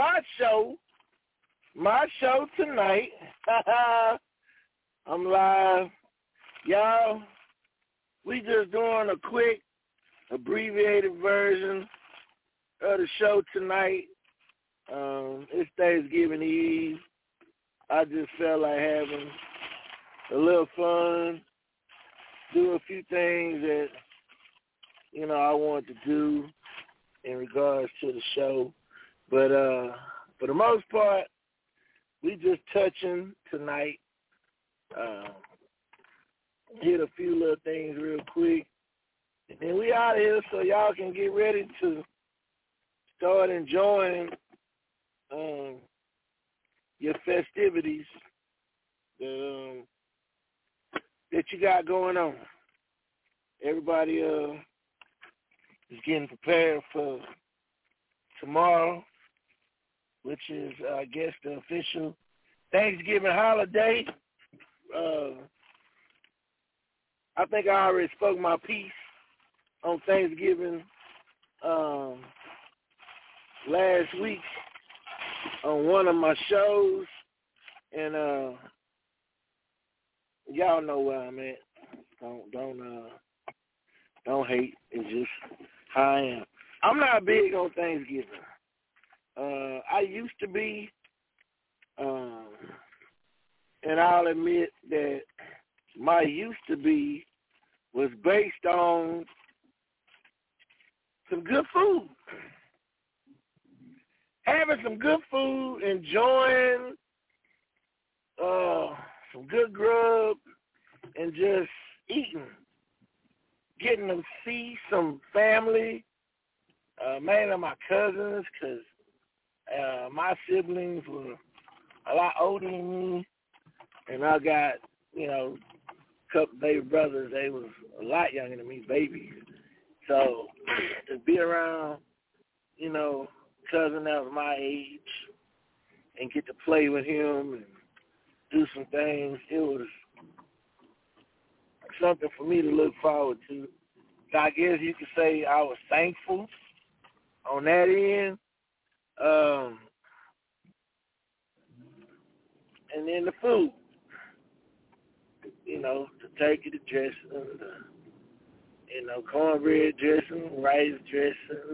my show tonight. I'm live. Y'all, we just doing a quick, abbreviated version of the show tonight. It's Thanksgiving Eve. I just felt like having a little fun, do a few things that, I wanted to do in regards to the show. But for the most part, we just touching tonight. Hit a few little things real quick. And then we out of here so y'all can get ready to start enjoying your festivities that you got going on. Everybody is getting prepared for tomorrow, which is, I guess, the official Thanksgiving holiday. I think I already spoke my piece on Thanksgiving last week on one of my shows, and y'all know where I'm at. Don't hate. It's just how I am. I'm not big on Thanksgiving. I used to be, and I'll admit that my used to be was based on some good food. Having some good food, enjoying some good grub, and just eating. Getting to see some family, mainly my cousins, because my siblings were a lot older than me, and I got, a couple baby brothers. They was a lot younger than me, babies. So to be around, cousin that was my age and get to play with him and do some things, it was something for me to look forward to. So I guess you could say I was thankful on that end. And then the food, the turkey, the dressing, cornbread dressing, rice dressing,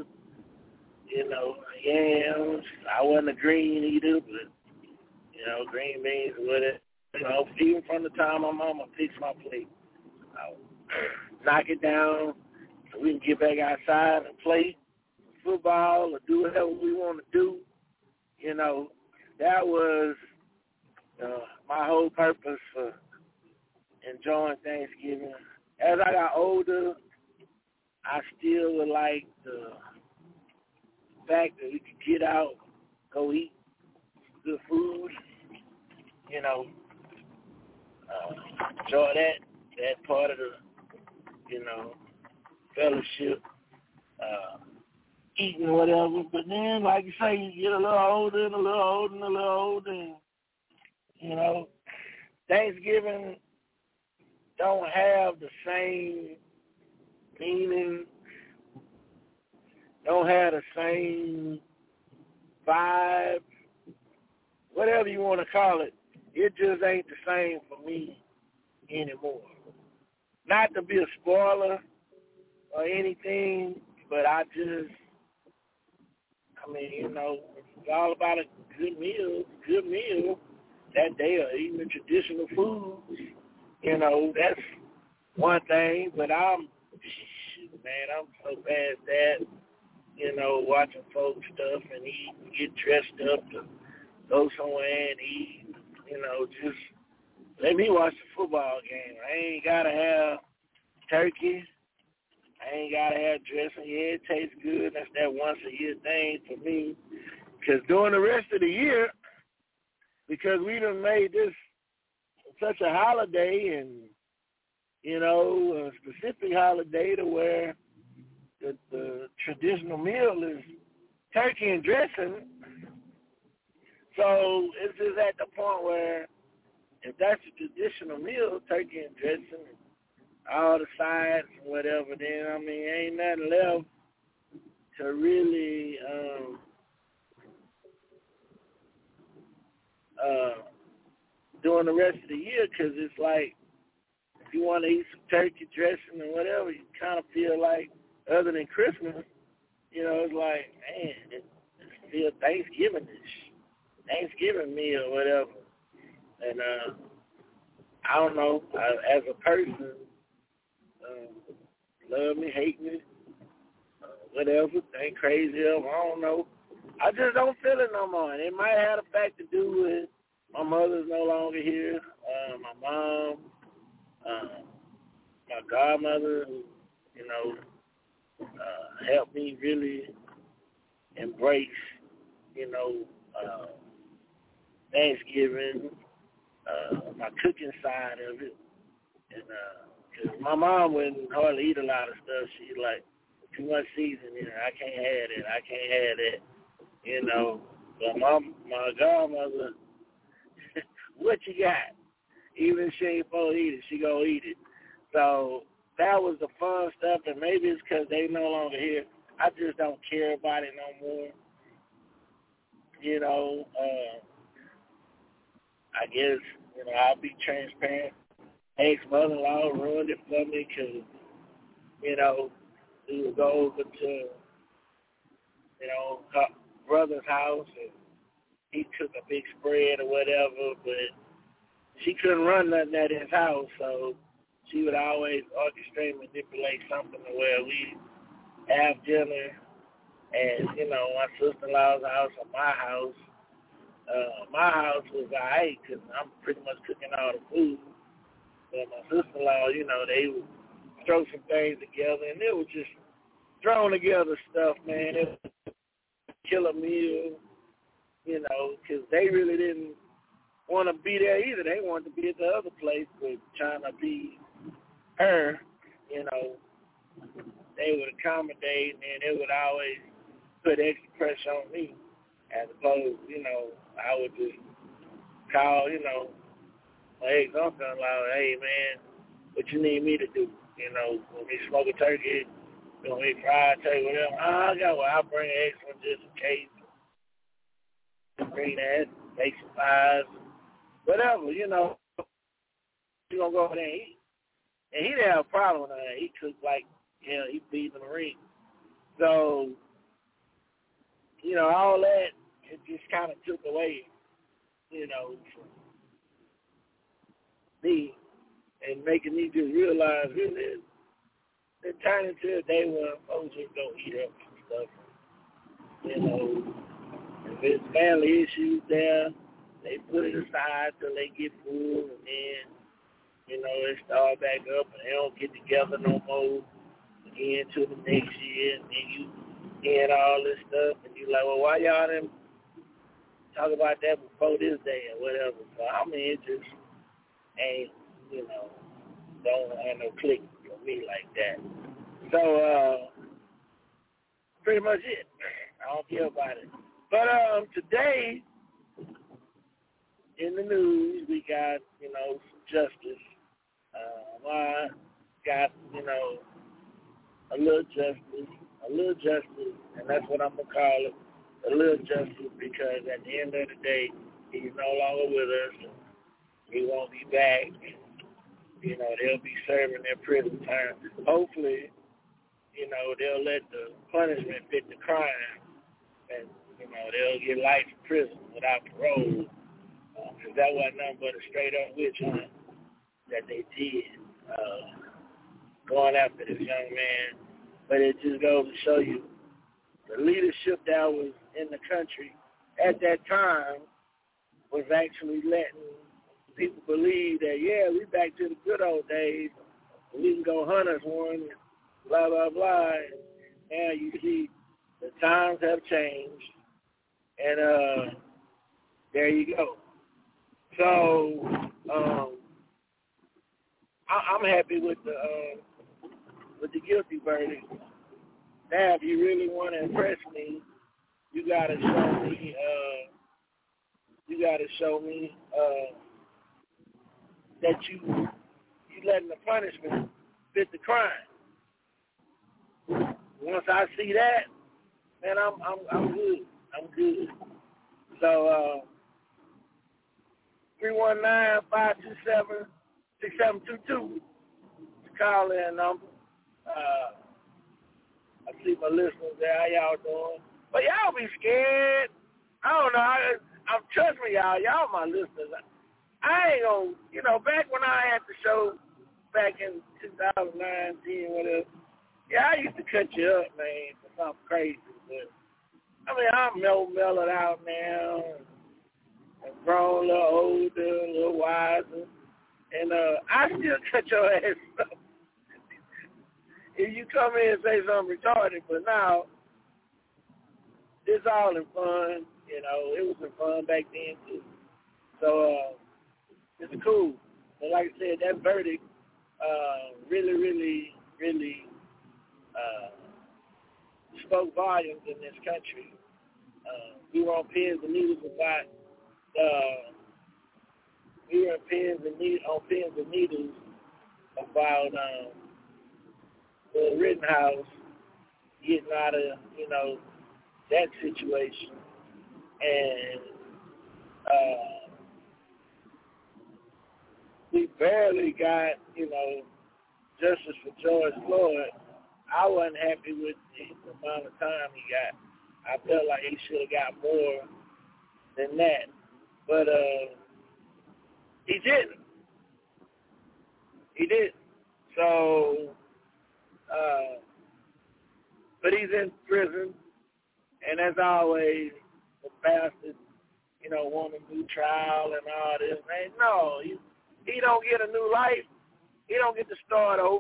yams. I wasn't a green eater, but, green beans and whatever. Even from the time my mama fixed my plate, I would knock it down so we can get back outside and play football or do whatever we want to do. That was my whole purpose for enjoying Thanksgiving. As I got older, I still would like the fact that we could get out, go eat good food, enjoy that part of the, fellowship, eating whatever. But then, like you say, you get a little older and a little older and a little older, and, Thanksgiving don't have the same meaning, don't have the same vibe, whatever you want to call it. It just ain't the same for me anymore. Not to be a spoiler or anything, but it's all about a good meal that day, or even traditional food. That's one thing, but I'm so past that, watching folks stuff and eat and get dressed up to go somewhere and eat, just let me watch the football game. I ain't got to have turkey. I ain't got to have dressing. Yeah, it tastes good. That's that once-a-year thing for me. Because during the rest of the year, because we done made this such a holiday and, a specific holiday to where the traditional meal is turkey and dressing. So it's just at the point where if that's a traditional meal, turkey and dressing, and all the sides and whatever, then, ain't nothing left to really during the rest of the year, because it's like if you want to eat some turkey dressing or whatever, you kind of feel like, other than Christmas, it's like, man, it's still Thanksgiving meal or whatever. And I don't know, as a person, love me, hate me, whatever, think crazy of, I don't know. I just don't feel it no more. And it might have a fact to do with my mother's no longer here, my mom, my godmother, who, helped me really embrace, Thanksgiving, my cooking side of it. And cause my mom wouldn't hardly eat a lot of stuff. She's like, too much seasoning. I can't have it. I can't have it. But my godmother, what you got? Even if she ain't supposed to eat it, she gonna eat it. So that was the fun stuff, and maybe it's because they no longer here. I just don't care about it no more. I guess, I'll be transparent. Ex-mother-in-law ruined it for me because, we would go over to, her brother's house, and he took a big spread or whatever, but she couldn't run nothing at his house, so she would always orchestrate and manipulate something to where we have dinner at, my sister-in-law's house or my house. My house was all right because I'm pretty much cooking all the food. But my sister-in-law, they would throw some things together, and it was just thrown together stuff, man. It was a killer meal, because they really didn't want to be there either. They wanted to be at the other place, but trying to be her, they would accommodate, and it would always put extra pressure on me. As opposed, I would just call, my ex-uncle-in-law, hey, man, what you need me to do? Want me to smoke a turkey? Want me to fry a turkey? Whatever. I'll bring an extra one just in case. Bring that, make some pies, whatever, you're going to go over there and eat. And he didn't have a problem with that. He cooked like, he beat in the ring. So, all that, it just kind of took away, from me and making me just realize, really, it turned into a day when folks just go eat up some stuff. If it's family issues there, they put it aside till they get full, and then, they start back up and they don't get together no more again till the next year, and then you get all this stuff, and you like, well, why y'all didn't talk about that before this day or whatever? So, it just ain't, don't have no click for me like that. So, pretty much it. I don't care about it. But today, in the news, we got, some justice. I got, a little justice, and that's what I'm going to call it, a little justice, because at the end of the day, he's no longer with us. He won't be back. They'll be serving their prison time. Hopefully, they'll let the punishment fit the crime, and, they'll get life in prison without parole. Because that wasn't nothing but a straight-up witch hunt that they did, going after this young man. But it just goes to show you the leadership that was in the country at that time was actually letting people believe that, yeah, we back to the good old days. We can go hunt us one, blah, blah, blah. And now you see the times have changed. And there you go. So I'm happy with the guilty verdict. Now, if you really want to impress me, you gotta show me. That you letting the punishment fit the crime. Once I see that, man, I'm good. I'm good. So 319-527-6722. Call in number. I see my listeners there. How y'all doing? But y'all be scared. I don't know. I'm trust me, y'all my listeners. I ain't gonna, back when I had the show back in 2009, 10, whatever, yeah, I used to cut you up, man, for something crazy. But, I mean, I'm mellowed out now. I've grown a little older, a little wiser. And I still cut your ass up. If you come in and say something retarded, but now it's all in fun. It was in fun back then, too. So it's cool. But like I said, that verdict really, really, really spoke volumes in this country. We were on pins and needles about about the Rittenhouse getting out of that situation, and we barely got justice for George Floyd. I wasn't happy with the amount of time he got. I felt like he should have got more than that. But he didn't. He didn't. So, but he's in prison, and as always, the bastards, want a new trial and all this. Man, no, he don't get a new life. He don't get to start over.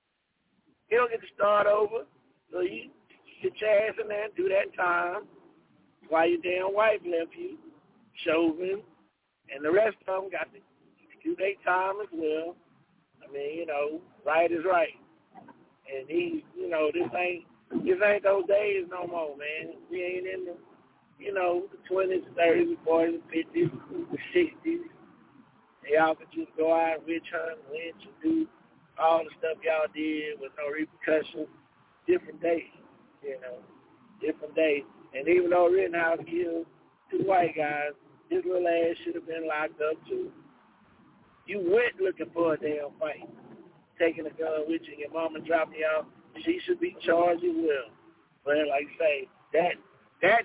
So you get your ass in there and do that time while your damn wife left you, Chauvin, and the rest of them got to do their time as well. I mean, right is right. And this ain't those days no more, man. We ain't in the 20s, 30s, 40s, 50s, the 60s. Y'all could just go out and witch hunt, lynch, and do all the stuff y'all did with no repercussions. Different days, different days. And even though Rittenhouse killed 2 white guys, his little ass should have been locked up too. You went looking for a damn fight, taking a gun with you. Your mama dropped you off. She should be charged as well. But like I say, that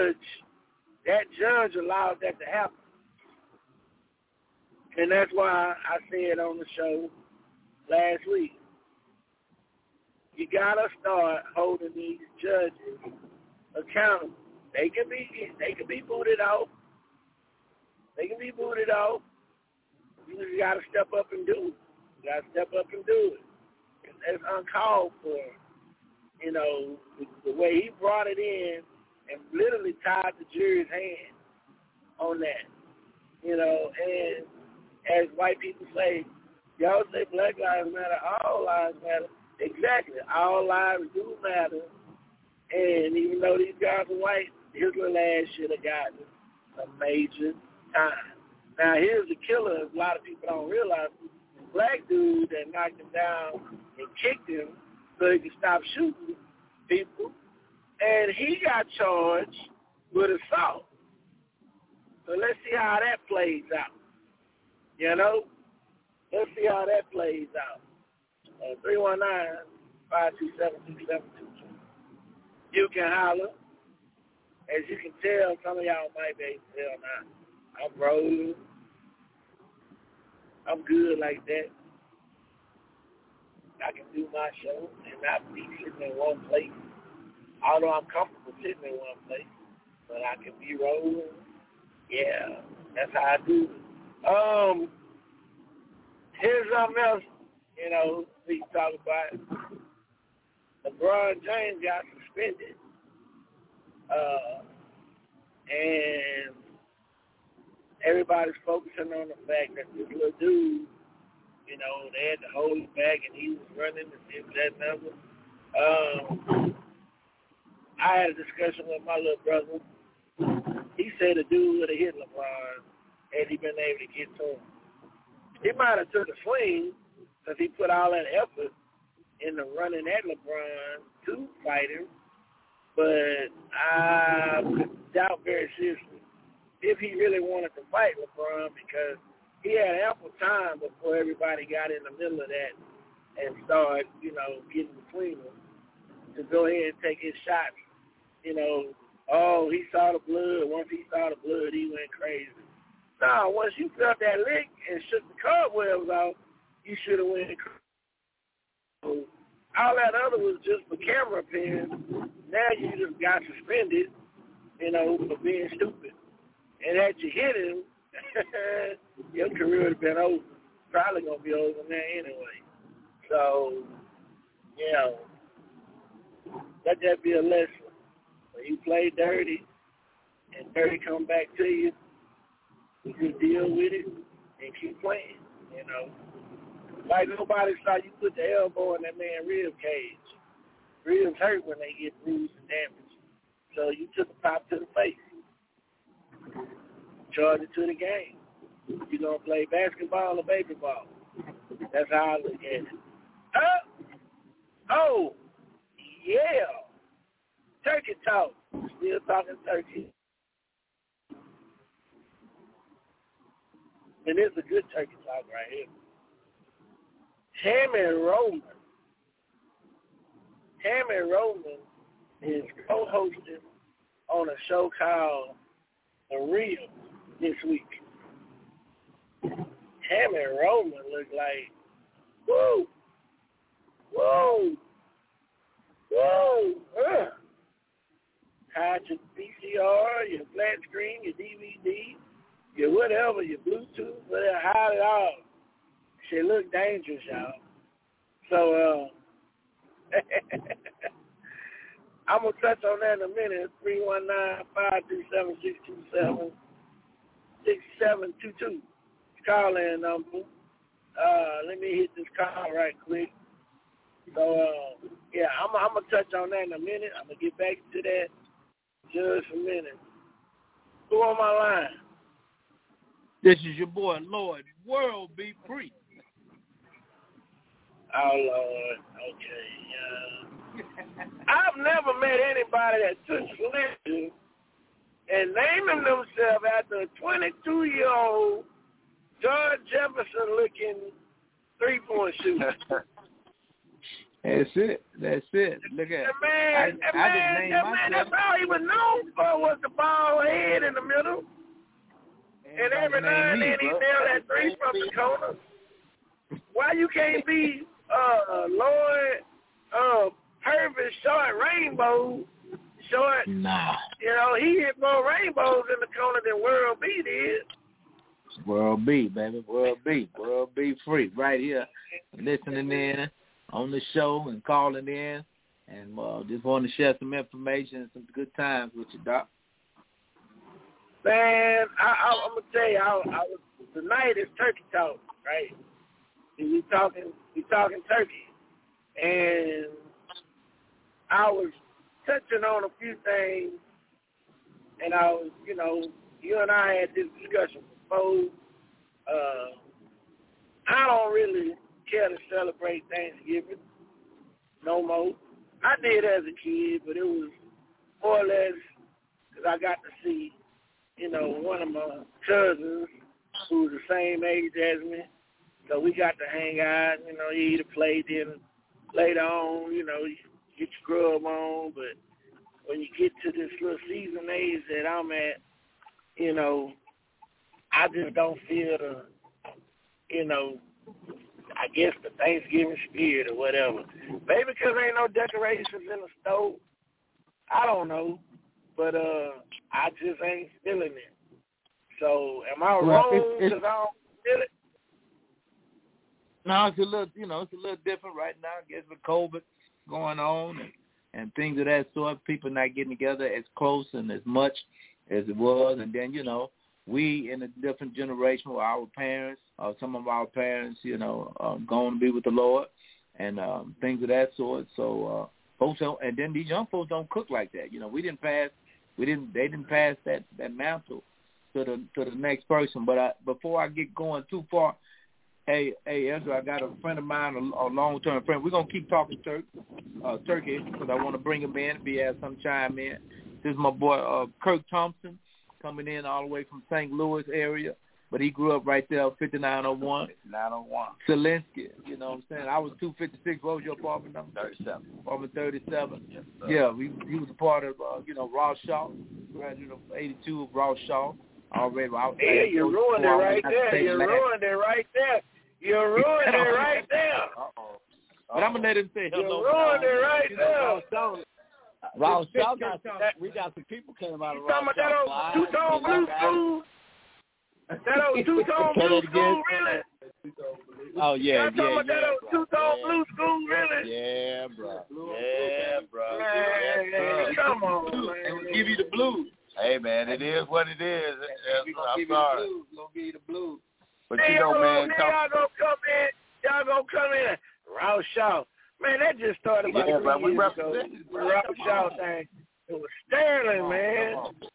judge allowed that to happen. And that's why I said on the show last week, you gotta start holding these judges accountable. They can be booted out. You just gotta step up and do it. It's uncalled for. The way he brought it in and literally tied the jury's hand on that. And as white people say, y'all say Black Lives Matter, all lives matter. Exactly. All lives do matter. And even though these guys are white, his little ass should have gotten a major time. Now, here's the killer. A lot of people don't realize. The black dude that knocked him down and kicked him so he could stop shooting people, and he got charged with assault. So let's see how that plays out. Let's see how that plays out. 319-527-6722. You can holler. As you can tell, some of y'all might be able to tell now. I'm rolling. I'm good like that. I can do my show and not be sitting in one place. Although I'm comfortable sitting in one place, but I can be rolling. Yeah, that's how I do it. Here's something else, we talk about. LeBron James got suspended. And everybody's focusing on the fact that this little dude, they had to hold him back and he was running and this, that, and other. I had a discussion with my little brother. He said the dude would have hit LeBron had he been able to get to him. He might have took a swing because he put all that effort into running at LeBron to fight him, but I doubt very seriously if he really wanted to fight LeBron, because he had ample time before everybody got in the middle of that and started, getting between them to go ahead and take his shots. He saw the blood. Once he saw the blood, he went crazy. No, once you felt that lick and shook the cobwebs off, you should have went crazy. All that other was just for camera appearance. Now you just got suspended, for being stupid. And had you hit him, your career would have been over. Probably going to be over now anyway. So, let that be a lesson. When you play dirty and dirty come back to you, you just deal with it and keep playing, Like nobody saw you put the elbow in that man's rib cage. Ribs hurt when they get bruised and damaged. So you took a pop to the face. Charge it to the game. You going to play basketball or baby ball? That's how I look at it. Oh, yeah. Turkey talk. Still talking turkey. And it's a good turkey talk right here. Tammy Roman is co-hosting on a show called The Real this week. Tammy Roman look like, whoa, hide your VCR, your flat screen, your DVD, your whatever, your Bluetooth, whatever, hide it all. She look dangerous, y'all. So, I'm going to touch on that in a minute. 319-527-627-6722. Call-in number. Let me hit this call right quick. So, I'm going to touch on that in a minute. I'm going to get back to that just a minute. Who on my line? This is your boy, Lord. World be free. Oh, Lord. Okay. I've never met anybody that took slippers and naming themselves after a 22-year-old George Jefferson-looking three-point shooter. That's it. Look at that man, that's all he was known for was the ball head in the middle. And every now and then he nailed that three from the corner. Why you can't be Lloyd Purvis short rainbow short? Nah. He hit more rainbows in the corner than World B did. World B, baby. World B free right here. Listening in on the show and calling in. And just want to share some information and some good times with you, Doc. Man, I'm going to tell you, tonight is turkey talk, right? We talking turkey. And I was touching on a few things, and I was, you and I had this discussion before. I don't really care to celebrate Thanksgiving no more. I did as a kid, but it was more or less because I got to see, one of my cousins who was the same age as me. So we got to hang out, you eat a plate, then later on, you get your grub on. But when you get to this little season age that I'm at, I just don't feel the, I guess the Thanksgiving spirit or whatever. Maybe because ain't no decorations in the stove. I don't know. But I just ain't feeling it. So am I wrong because I don't feel it? No, it's a little, it's a little different right now. I guess with COVID going on and things of that sort, people not getting together as close and as much as it was. And then, we in a different generation with our parents, some of our parents, going to be with the Lord and things of that sort. So folks don't, and then these young folks don't cook like that. They didn't pass that mantle to the next person. But before I get going too far, hey, Ezra, I got a friend of mine, a long-term friend. We're gonna keep talking turkey because I want to bring him in if he has some chime in. This is my boy Kirk Thompson. coming in all the way from St. Louis area. But he grew up right there, 5901. 5901. Zelensky, you know what I'm saying? I was 256. What was your apartment number? 37. Apartment 37. Yes, yeah, he was a part of, Ross Shaw, graduate of 82 of Ross Shaw. Already. Yeah, you ruined it right there. You ruined it right there. You ruined it right there. Uh-oh. But I'm going to let him say hello. You ruined it right there. Ross Shaw, we got some people came out of Ross Shaw. That old two-tone blue school? That old two-tone blue school, really? Oh, yeah, I'm talking about that old two-tone blue school, really? Yeah, bro. Yeah, bro. Man, come on, man. We'll give you the blues. Hey, man, it is what it is. I'm sorry. We're going to give you the blues. But you know, man. Y'all gonna come in. Ross Shaw. Man, that just started about 3 years ago. The Ross Shaw thing. It was Sterling, man.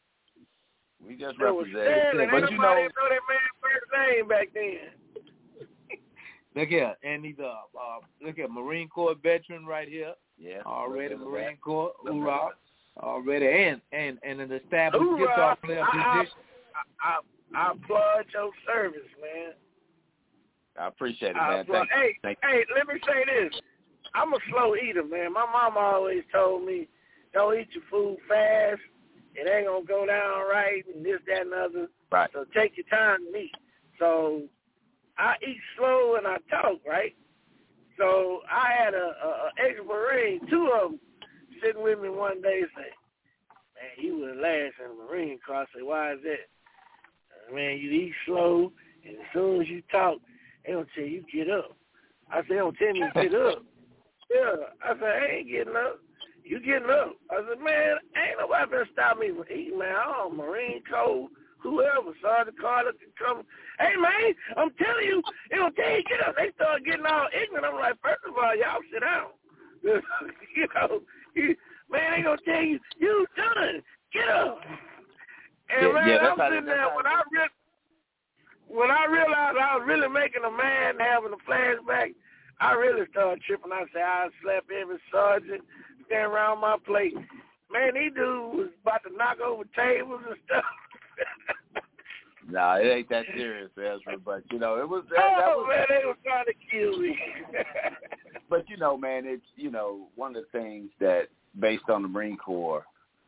We just It was represented. Sterling. But Ain't you nobody know know that man's first name back then. Look here, and he's look at Marine Corps veteran right here. Yeah. Already Marine Corps, hoorah. Already, and an established guitar player musician. I applaud your service, man. I appreciate it, man. Thank you. Hey, let me say this. I'm a slow eater, man. My mama always told me, don't eat your food fast. It ain't going to go down right and this, that, and other. Right. So take your time to eat. So I eat slow and I talk, right? So I had a ex-Marine, two of them, sitting with me one day and say, man, you were last in the Marine Corps. I say, why is that? Man, you eat slow, and as soon as you talk, they don't tell you get up. I said, they don't tell me get up. Yeah. I said, I ain't getting up. You getting up. I said, man, ain't nobody gonna stop me from eating, man. I'm Marine Corps, whoever, Sergeant Carter can come. Hey, man, I'm telling you, they don't tell you get up. They start getting all ignorant. I'm like, first of all, y'all sit down. You know, man, they gonna tell you, you done. Get up. And man, I'm sitting there when I realized I was really making a man having a flashback, I really started tripping. I said, I slapped every sergeant standing around my plate. Man, these dudes was about to knock over tables and stuff. No, it ain't that serious, Ezra, but, you know, it was... man, they were trying to kill me. But, you know, man, it's, you know, one of the things that, based on the Marine Corps,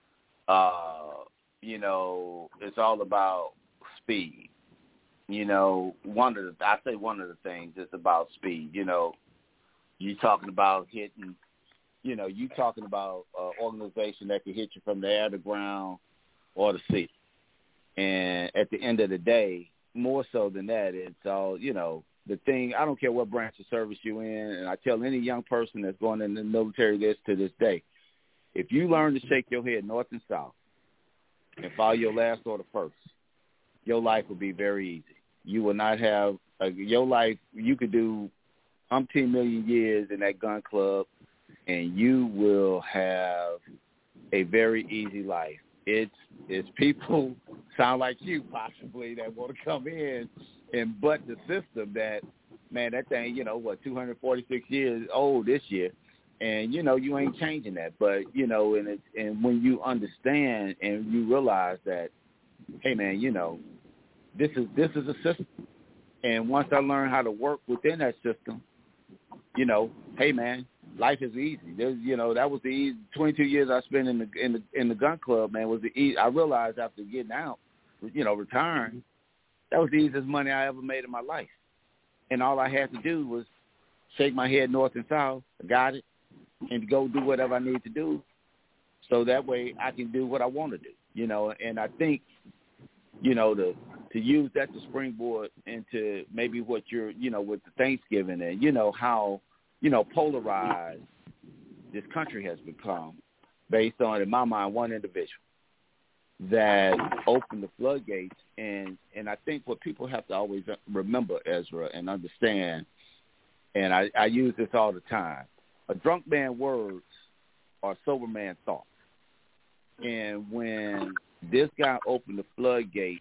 you know, it's all about speed. You know, one of the things is about speed. You know, you talking about hitting, you know, you talking about an organization that can hit you from the air, the ground, or the sea. And at the end of the day, more so than that, it's all, you know, the thing, I don't care what branch of service you're in, and I tell any young person that's going in the military to this day, if you learn to shake your head north and south and follow your last order first, your life will be very easy. You will not have your life. You could do umpteen million years in that gun club, and you will have a very easy life. It's people sound like you possibly that want to come in and butt the system. That, man, that thing, you know, 246 years old this year, and you know you ain't changing that. But you know, and when you understand and you realize that, hey, man, you know, this is a system, and once I learned how to work within that system, you know, hey, man, life is easy. There's, you know, that was the easy 22 years I spent in the gun club, man. Was the easy. I realized after getting out, you know, retiring, that was the easiest money I ever made in my life, and all I had to do was shake my head north and south, got it, and go do whatever I need to do, so that way I can do what I want to do, you know. And I think, you know, to use that to springboard into maybe what you're, you know, with the Thanksgiving and, you know, how, you know, polarized this country has become based on, in my mind, one individual that opened the floodgates. And I think what people have to always remember, Ezra, and understand, and I use this all the time, a drunk man's words are a sober man's thoughts. And when this guy opened the floodgates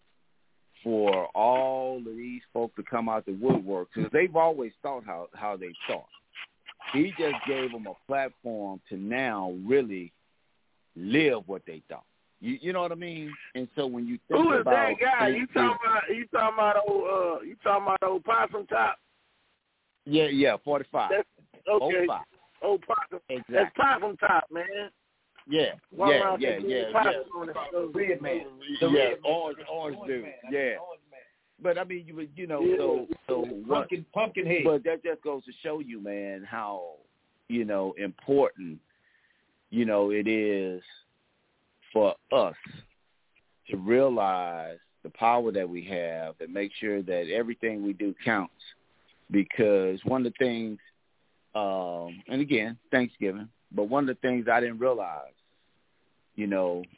for all of these folk to come out the woodwork, because they've always thought how they thought. He just gave them a platform to now really live what they thought. You know what I mean? And so when you think who is about that guy? You talking about old Possum Top? Yeah, 45. That's, okay. 05. Old Possum. Exactly. That's Possum Top, man. Yeah. Red man. Orange dude. Yeah. But I mean, so pumpkin head. But that just goes to show you, man, how important it is for us to realize the power that we have and make sure that everything we do counts. Because one of the things, and again, Thanksgiving, but one of the things I didn't realize, in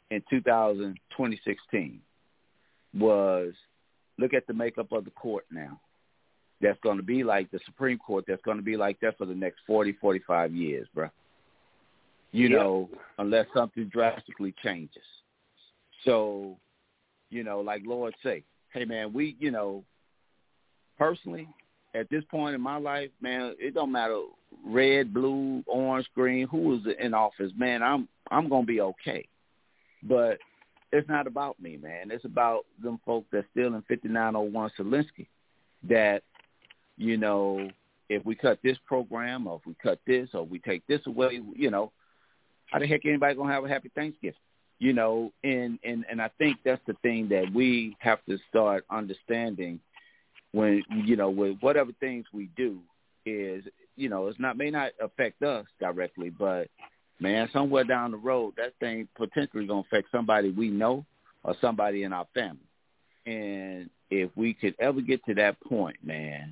2016 was look at the makeup of the court now. That's going to be like the Supreme Court. That's going to be like that for the next 40, 45 years, bro. Unless something drastically changes. So, like Lord say, hey, man, we, personally, at this point in my life, man, it don't matter red, blue, orange, green, who is in office, man, I'm going to be okay. But it's not about me, man. It's about them folk that's still in 5901 Selinsky that, if we cut this program or if we cut this or we take this away, how the heck anybody going to have a happy Thanksgiving? And I think that's the thing that we have to start understanding when, with whatever things we do is, may not affect us directly, but, man, somewhere down the road, that thing potentially going to affect somebody we know or somebody in our family. And if we could ever get to that point, man,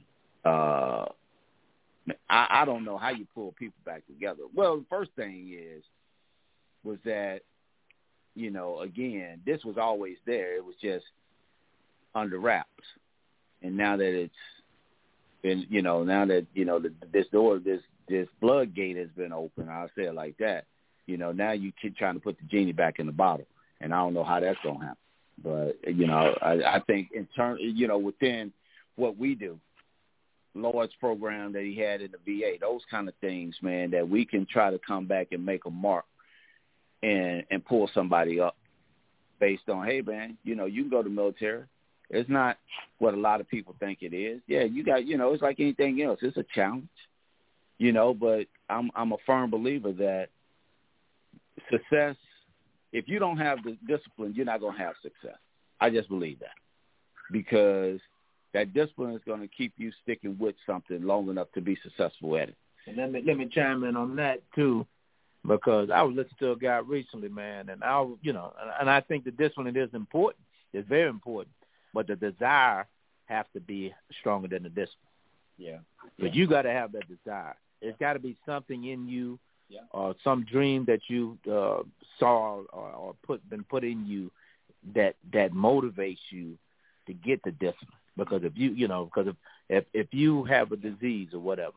I don't know how you pull people back together. Well, the first thing was that, again, this was always there. It was just under wraps. And now that it's been, this door, this floodgate has been open, I'll say it like that, now you keep trying to put the genie back in the bottle. And I don't know how that's going to happen. But, I think in turn, within what we do, Lord's program that he had in the VA, those kind of things, man, that we can try to come back and make a mark and pull somebody up based on, hey, man, you can go to the military. It's not what a lot of people think it is. Yeah, you got, it's like anything else. It's a challenge, but I'm a firm believer that success, if you don't have the discipline, you're not going to have success. I just believe that because that discipline is going to keep you sticking with something long enough to be successful at it. And let me chime in on that too, because I was listening to a guy recently, man, and and I think the discipline is important. It's very important, but the desire has to be stronger than the discipline. Yeah. But you got to have that desire. It's got to be something in you, or some dream that you saw or been put in you that motivates you to get the discipline. Because if if you have a disease or whatever,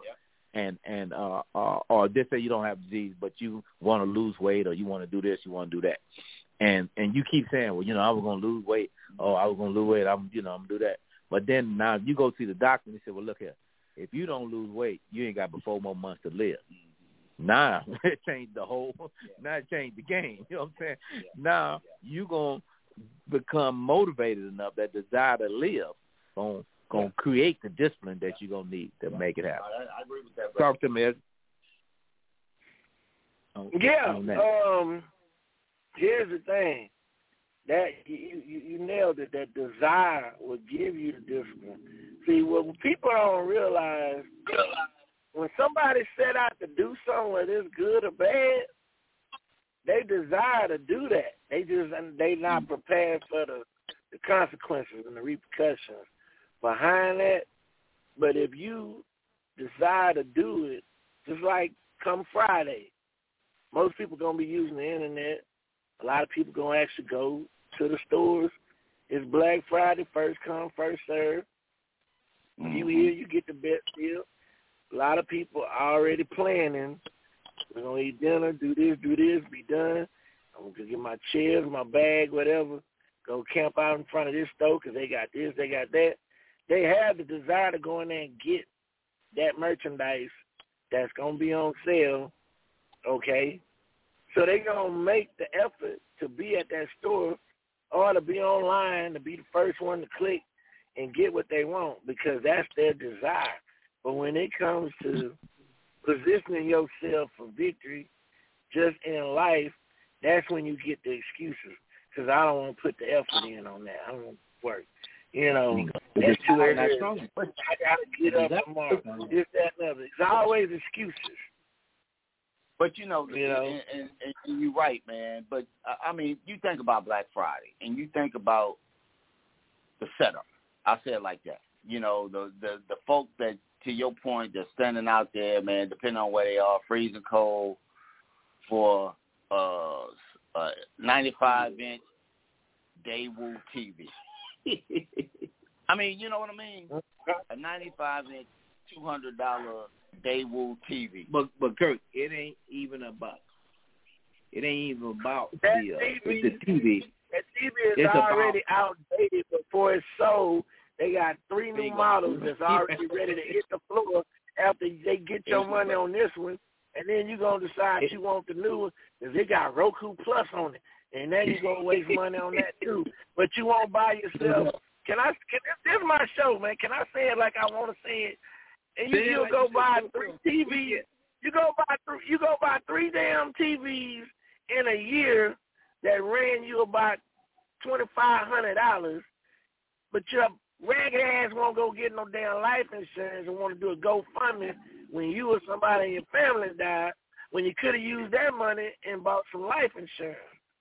or they say you don't have disease, but you want to lose weight or you want to do this, you want to do that, and you keep saying, well, I was going to lose weight, I was going to lose weight, I'm going to do that. But then now you go see the doctor and he said, well, look here, if you don't lose weight, you ain't got but 4 more months to live. Now it changed now it changed the game. You know what I'm saying? Now you gonna become motivated enough, that desire to live, gonna create the discipline that you're gonna need to make it happen. I agree with that. Talk to me, Ed. Here's the thing. That you nailed it. That desire will give you the discipline. See, what people don't realize, when somebody set out to do something, whether it's good or bad, they desire to do that. They not prepared for the consequences and the repercussions behind that. But if you decide to do it, just like come Friday, most people going to be using the internet. A lot of people going to actually go to the stores. It's Black Friday, first come, first serve. Mm-hmm. You here, you get the best deal. A lot of people are already planning. We're going to eat dinner, do this, be done. I'm going to get my chairs, my bag, whatever. Go camp out in front of this store because they got this, they got that. They have the desire to go in there and get that merchandise that's going to be on sale, okay, So they're going to make the effort to be at that store or to be online, to be the first one to click and get what they want because that's their desire. But when it comes to positioning yourself for victory just in life, that's when you get the excuses because I don't want to put the effort in on that. I don't want to work. You know, that's too early. I got to get up tomorrow. This, that, and other. It's always excuses. But, and you're right, man. But, I mean, you think about Black Friday and you think about the setup. I say it like that. You know, the folk that, to your point, they're standing out there, man, depending on where they are, freezing cold for 95-inch Daewoo TV. I mean, you know what I mean? A 95-inch, $200 Daewoo TV. But Kirk, it ain't even about the TV. That TV is already outdated before it's sold. They got 3 new models that's already ready to hit the floor after they get your money on this one. And then you're going to decide you want the new one because it got Roku Plus on it. And then you're going to waste money on that too. But you won't buy yourself. This is my show, man. Can I say it like I want to say it? And you'll go buy 3 TVs. You go buy 3 damn TVs in a year that ran you about $2,500, but your ragged ass won't go get no damn life insurance and want to do a GoFundMe when you or somebody in your family died when you could have used that money and bought some life insurance.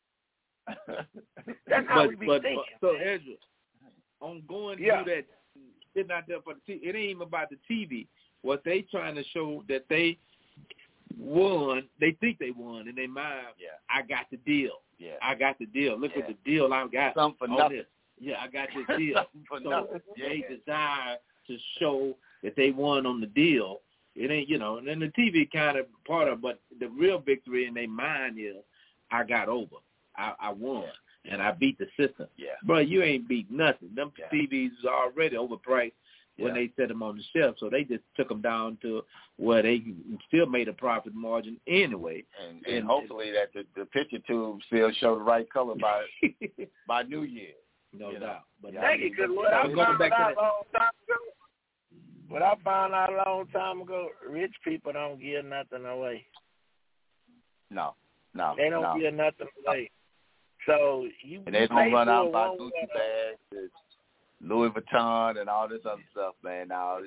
That's how we be thinking. So, Ezra, on going through that, sitting out there for the TV, it ain't even about the TV. What they trying to show that they won, they think they won in their mind. Yeah. I got the deal. Yeah. I got the deal. Look at the deal I got. Something for nothing. This. Yeah, I got this deal. So they desire to show that they won on the deal. It ain't, and then the TV kind of part of, but the real victory in their mind is, I got over. I won, and I beat the system. Yeah. Bro, you ain't beat nothing. Them TVs is already overpriced when they set them on the shelf, so they just took them down to where they still made a profit margin anyway. And hopefully that the picture tube still show the right color by New Year. No doubt. But thank you, because what I found out a long time ago, rich people don't give nothing away. No. They don't give nothing away. So and they don't run out by Gucci bags, Louis Vuitton, and all this other stuff, man. But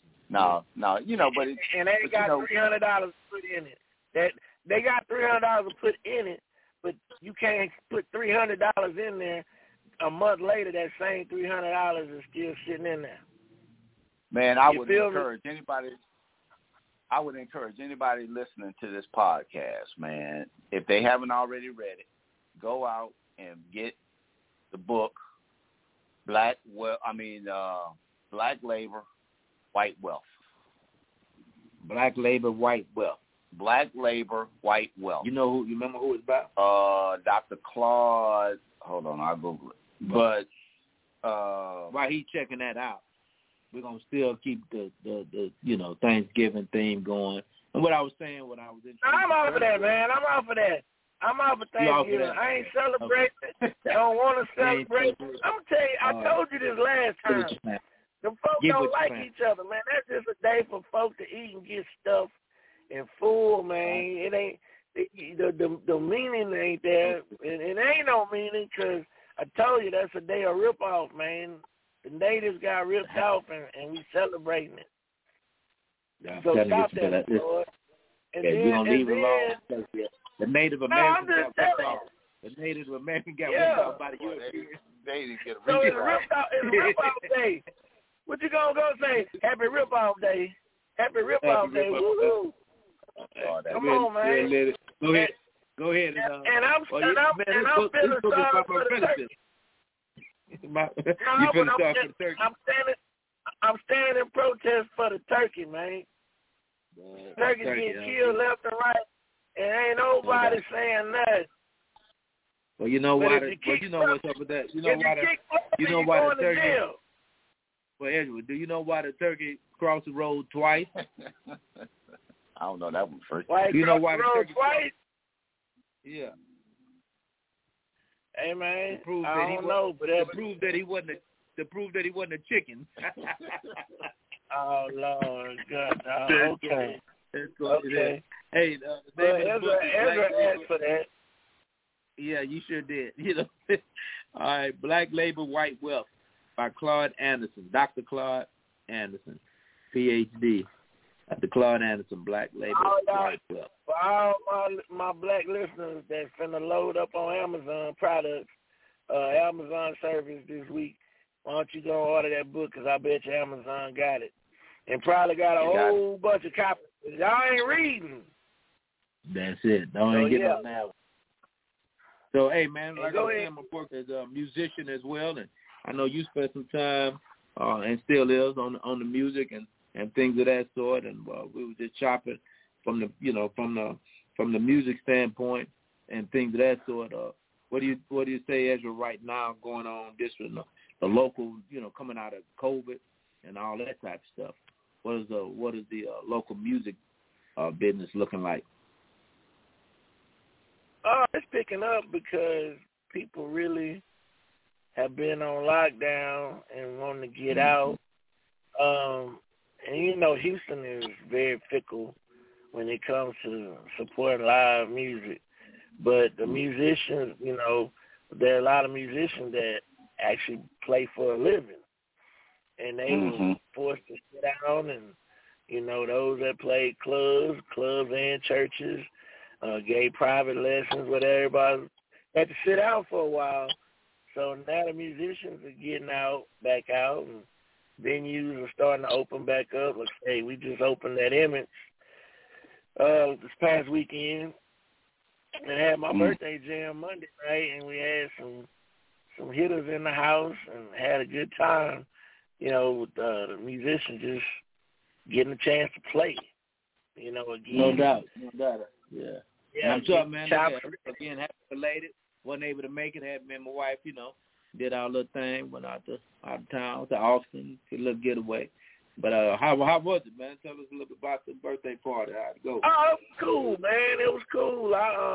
and they got $300 to put in it. That they got $300 to put in it, but you can't put $300 in there. A month later, that same $300 is still sitting in there. Man, I would encourage anybody listening to this podcast, man, if they haven't already read it, go out and get the book, Black Labor, White Wealth. Black Labor, White Wealth. Black Labor, White Wealth. You remember who it's about? Dr. Claude. Hold on, I'll Google it. But while he's checking that out, we're gonna still keep the Thanksgiving theme going. And what I was saying when I was in, I'm off of that, man. I'm off of Thanksgiving. I ain't celebrating. I don't want to celebrate. I'm gonna tell you. I told you this last time. The folks don't like each other, man. That's just a day for folks to eat and get stuff and fool, man. It ain't the meaning ain't there, and it ain't no meaning because I told you that's a day of rip off, man. The natives got ripped off, and we celebrating it. Yeah, so stop that, Lord. And you then, don't leave it alone. The Native Americans got ripped off. The Native Americans got ripped off by the Europeans. They didn't get so it's rip off day. What you gonna go say? Happy rip off day. Happy rip off day. Woo-hoo. Come on, man. Go ahead. And I'm feeling sorry for the turkey. I'm standing in protest for the turkey, man. Turkey getting killed left and right, and ain't nobody saying nothing. Well, you know why? You know what's up with that? You know why the turkey? Well, Edward, do you know why the turkey crossed the road twice? I don't know that one first. Why do you know why the turkey twice? Yeah. Hey man, To prove that he wasn't a chicken. Oh Lord, God, okay. Okay. Hey, Ezra asked for that. Yeah, you sure did. All right, Black Labor, White Wealth by Claude Anderson, Dr. Claude Anderson, Ph.D. Dr. Claude Anderson, Black Labor, White Wealth. For all my black listeners that's finna load up on Amazon products, Amazon service this week, why don't you go order that book? Because I bet you Amazon got it. And probably got a whole bunch of copies. Y'all ain't reading. That's it. Don't get on that one. So, hey, man, like I said, I'm work as a musician as well, and I know you spent some time and still is on the music and things of that sort, and we were just chopping from the music standpoint and things of that sort. What do you say, Ezra, right now going on this with the local, coming out of COVID and all that type of stuff? What is the local music business looking like? It's picking up because people really have been on lockdown and wanting to get out. And Houston is very fickle when it comes to supporting live music. But the musicians, there are a lot of musicians that actually play for a living. And they were forced to sit down and, those that played clubs and churches, gave private lessons with everybody, had to sit down for a while. So now the musicians are getting back out, and venues are starting to open back up. Like, hey, we just opened that Image this past weekend and had my birthday jam Monday night, and we had some hitters in the house and had a good time, with the musicians just getting a chance to play, again. No doubt. Yeah. I'm sorry, man. Again, happy belated. Wasn't able to make it. Had me and my wife, did our little thing. Went out of town to Austin, did a little getaway. But how was it, man? Tell us a little bit about the birthday party. How'd it go? Oh, it was cool, man. It was cool.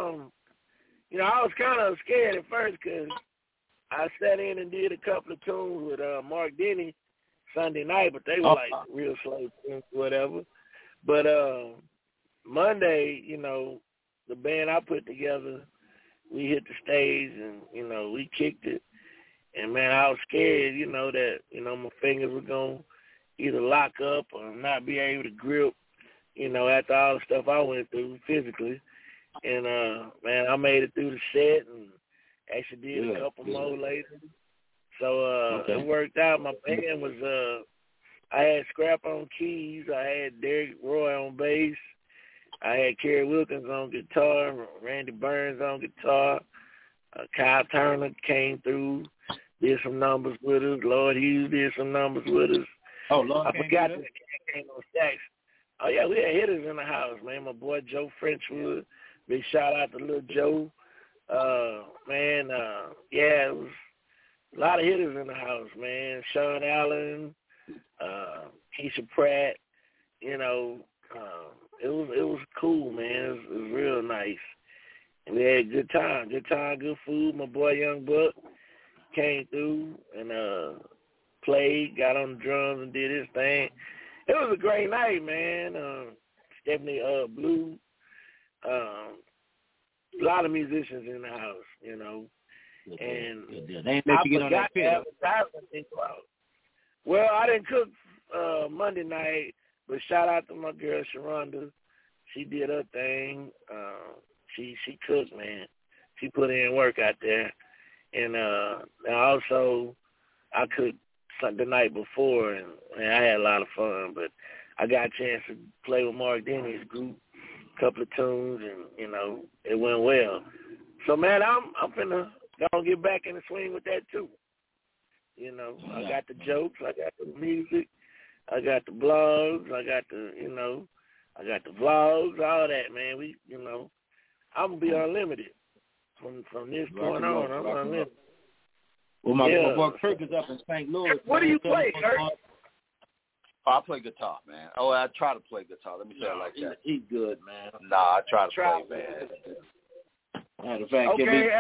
I was kind of scared at first because I sat in and did a couple of tunes with Mark Denny Sunday night, but they were like real slow tunes, whatever. But Monday, the band I put together, we hit the stage and, we kicked it. And, man, I was scared, that, my fingers were going to either lock up or not be able to grip, after all the stuff I went through physically. And, man, I made it through the set and actually did a couple more later. So it worked out. My band was I had Scrap on keys. I had Derek Roy on bass. I had Kerry Wilkins on guitar, Randy Burns on guitar. Kyle Turner came through, did some numbers with us. Lord Hughes did some numbers with us. Oh, Lord, I forgot this guy came on sax. Oh, yeah, we had hitters in the house, man. My boy Joe Frenchwood. Big shout out to little Joe. It was a lot of hitters in the house, man. Sean Allen, Keisha Pratt, it was cool, man. It was real nice. And we had a good time, good food. My boy Young Buck came through and played, got on the drums and did his thing. It was a great night, man. Stephanie Blue, a lot of musicians in the house, And they ain't let you get on that field. Well, I didn't cook Monday night, but shout out to my girl Sharonda. She did her thing. She cooked, man. She put in work out there. And also I cooked the night before, and I had a lot of fun. But I got a chance to play with Mark Denny's group, a couple of tunes, and, it went well. So, man, I'm finna go get back in the swing with that, too. I got the jokes, I got the music, I got the blogs, I got the vlogs, all that, man. I'm going to be unlimited. From this point on, I'm unlimited. Well, my boy Kirk is up in St. Louis. What do you play, Kirk? I play guitar, man. Oh, I try to play guitar. Let me say it like that. He's good, man. Nah, I try to play, man. Matter of fact, Okay,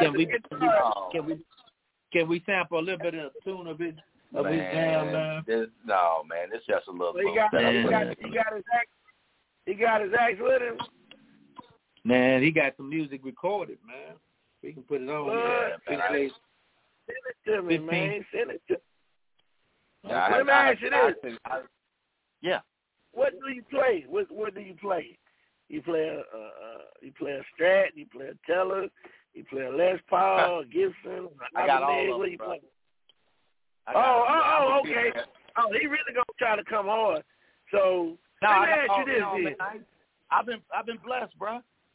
can we sample a little bit of the tune of his jam, man? No, man, it's just a little. Well, he got his axe with him. Man, he got some music recorded, man. We can put it on. Send it to me, man. Send it to me. Yeah, let me ask you this. Yeah. What do you play? What do you play? You play a Strat, you play a Teller, you play a Les Paul, Gibson. I got all of them, what you bro. play? Okay. Oh, he really gonna try to come hard. So let me ask you this. I've been blessed, bro.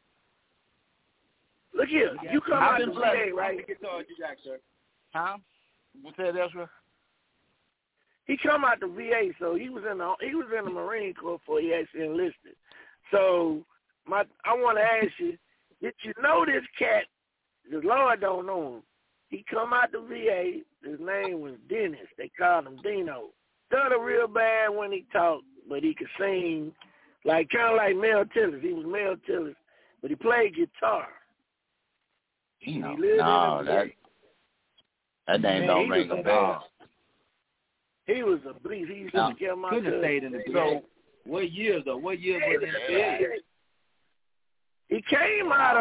Look here, you come out the VA, right? Huh? What's that, Ezra? He come out the VA, so he was in the Marine Corps before he actually enlisted. So I want to ask you, did you know this cat? The Lord don't know him. He come out the VA. His name was Dennis. They called him Dino. Stuttered real bad when he talked, but he could sing, like kind of like Mel Tillis. He was Mel Tillis, but he played guitar. That name don't ring a bell. He was a beast. He used to scare my couldn't have stayed in the VA. What years was he in the VA? He came out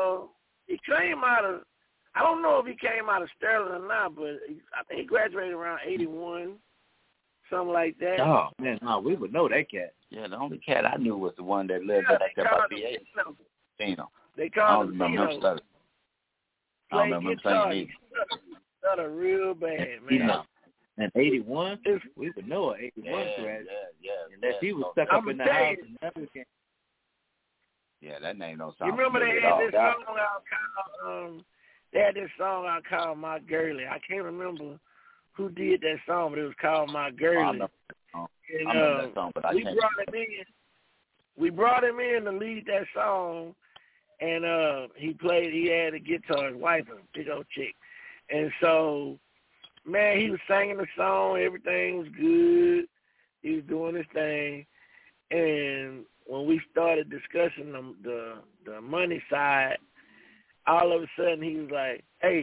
of I don't know if he came out of Sterling or not, but I think he graduated around 81, something like that. Oh, man, no, we would know that cat. Yeah, the only cat I knew was the one that lived back there by VA. Dino. They called him Dino. I don't remember him saying Stuttered real bad, man. And 81, we would know an 81 grad. Yeah. Unless he was stuck up in the house and never came. Yeah, that name don't sound. You remember they had this song they had this song I called My Girlie. I can't remember who did that song, but it was called My Girlie. I remember that song, but I can't. We brought him in to lead that song, and he had a guitar, his wife, a big old chick. And so, man, he was singing the song, everything was good. He was doing his thing. And when we started discussing the money side, all of a sudden he was like, hey,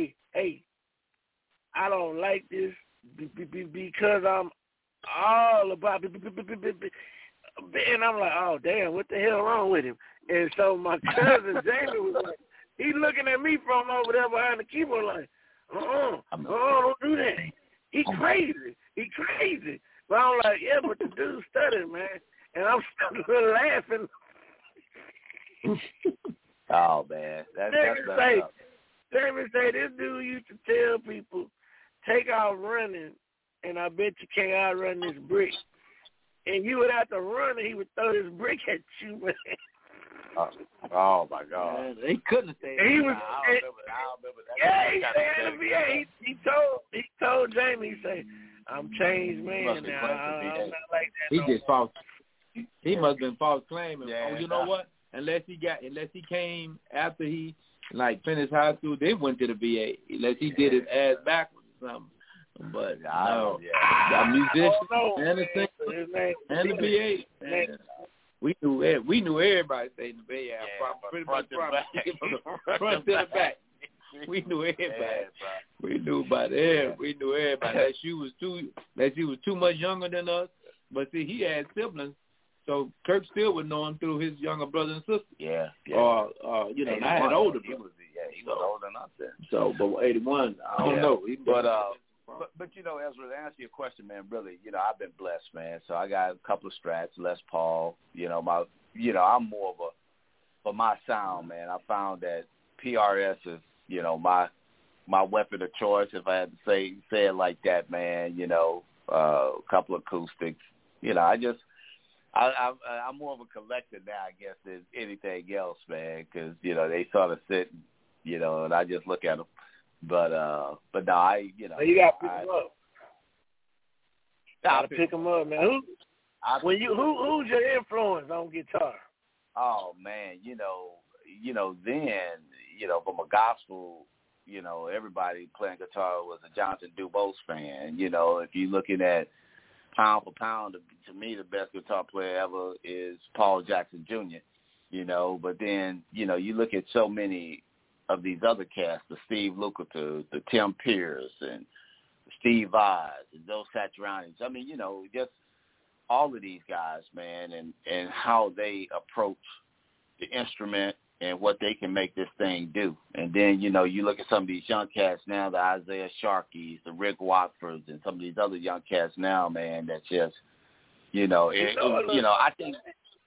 I don't like this because I'm all about and I'm like, oh, damn, what the hell wrong with him? And so my cousin Jamie was like, he looking at me from over there behind the keyboard like, don't do that. He crazy. But I'm like, yeah, but the dude stuttered, man. And I'm still laughing. Oh, man. That's Jamie say this dude used to tell people, take off running, and I bet you can't outrun this brick. And you would have to run, and he would throw this brick at you, man. Oh my God! Man, he couldn't have stayed. He was. I remember that. Yeah, he stayed in the VA. He told Jamie, he said, "I'm changed man now. I'm not like that." He must have been false claiming. Yeah, you know what? Unless he came after he finished high school, then went to the VA. Unless he did his ass backwards or something. But the musician and the singer and the VA. Man. We knew everybody stayed in the Bay Area. Pretty much from front to the back. We knew everybody. We knew about it. We knew everybody. That she was too much younger than us. But see, he had siblings, so Kirk still would know him through his younger brother and sister. Yeah. Or I had older brothers. He was older than us then. So, but 81, I don't know. But Ezra, to answer your question, man, really, I've been blessed, man. So I got a couple of Strats, Les Paul. I'm more of for my sound, man. I found that PRS is, my weapon of choice, if I had to say it like that, man. A couple of acoustics. I'm more of a collector now, I guess, than anything else, man. Because they sort of sit, and I just look at them. But no, you got to pick them up. Got to pick them up, man. Who's your influence on guitar? Oh man, then from a gospel, everybody playing guitar was a Jonathan Dubose fan. If you're looking at pound for pound, to me the best guitar player ever is Paul Jackson Jr. But then you look at so many of these other cats, the Steve Lukather, the Tim Pierce, and Steve Vai, and those Satrianis. I mean, just all of these guys, man, and how they approach the instrument and what they can make this thing do. And then, you look at some of these young cats now, the Isaiah Sharkeys, the Rick Watfords, and some of these other young cats now, man, that's just, I think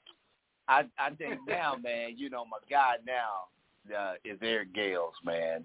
now, man, my guy now is Eric Gales, man.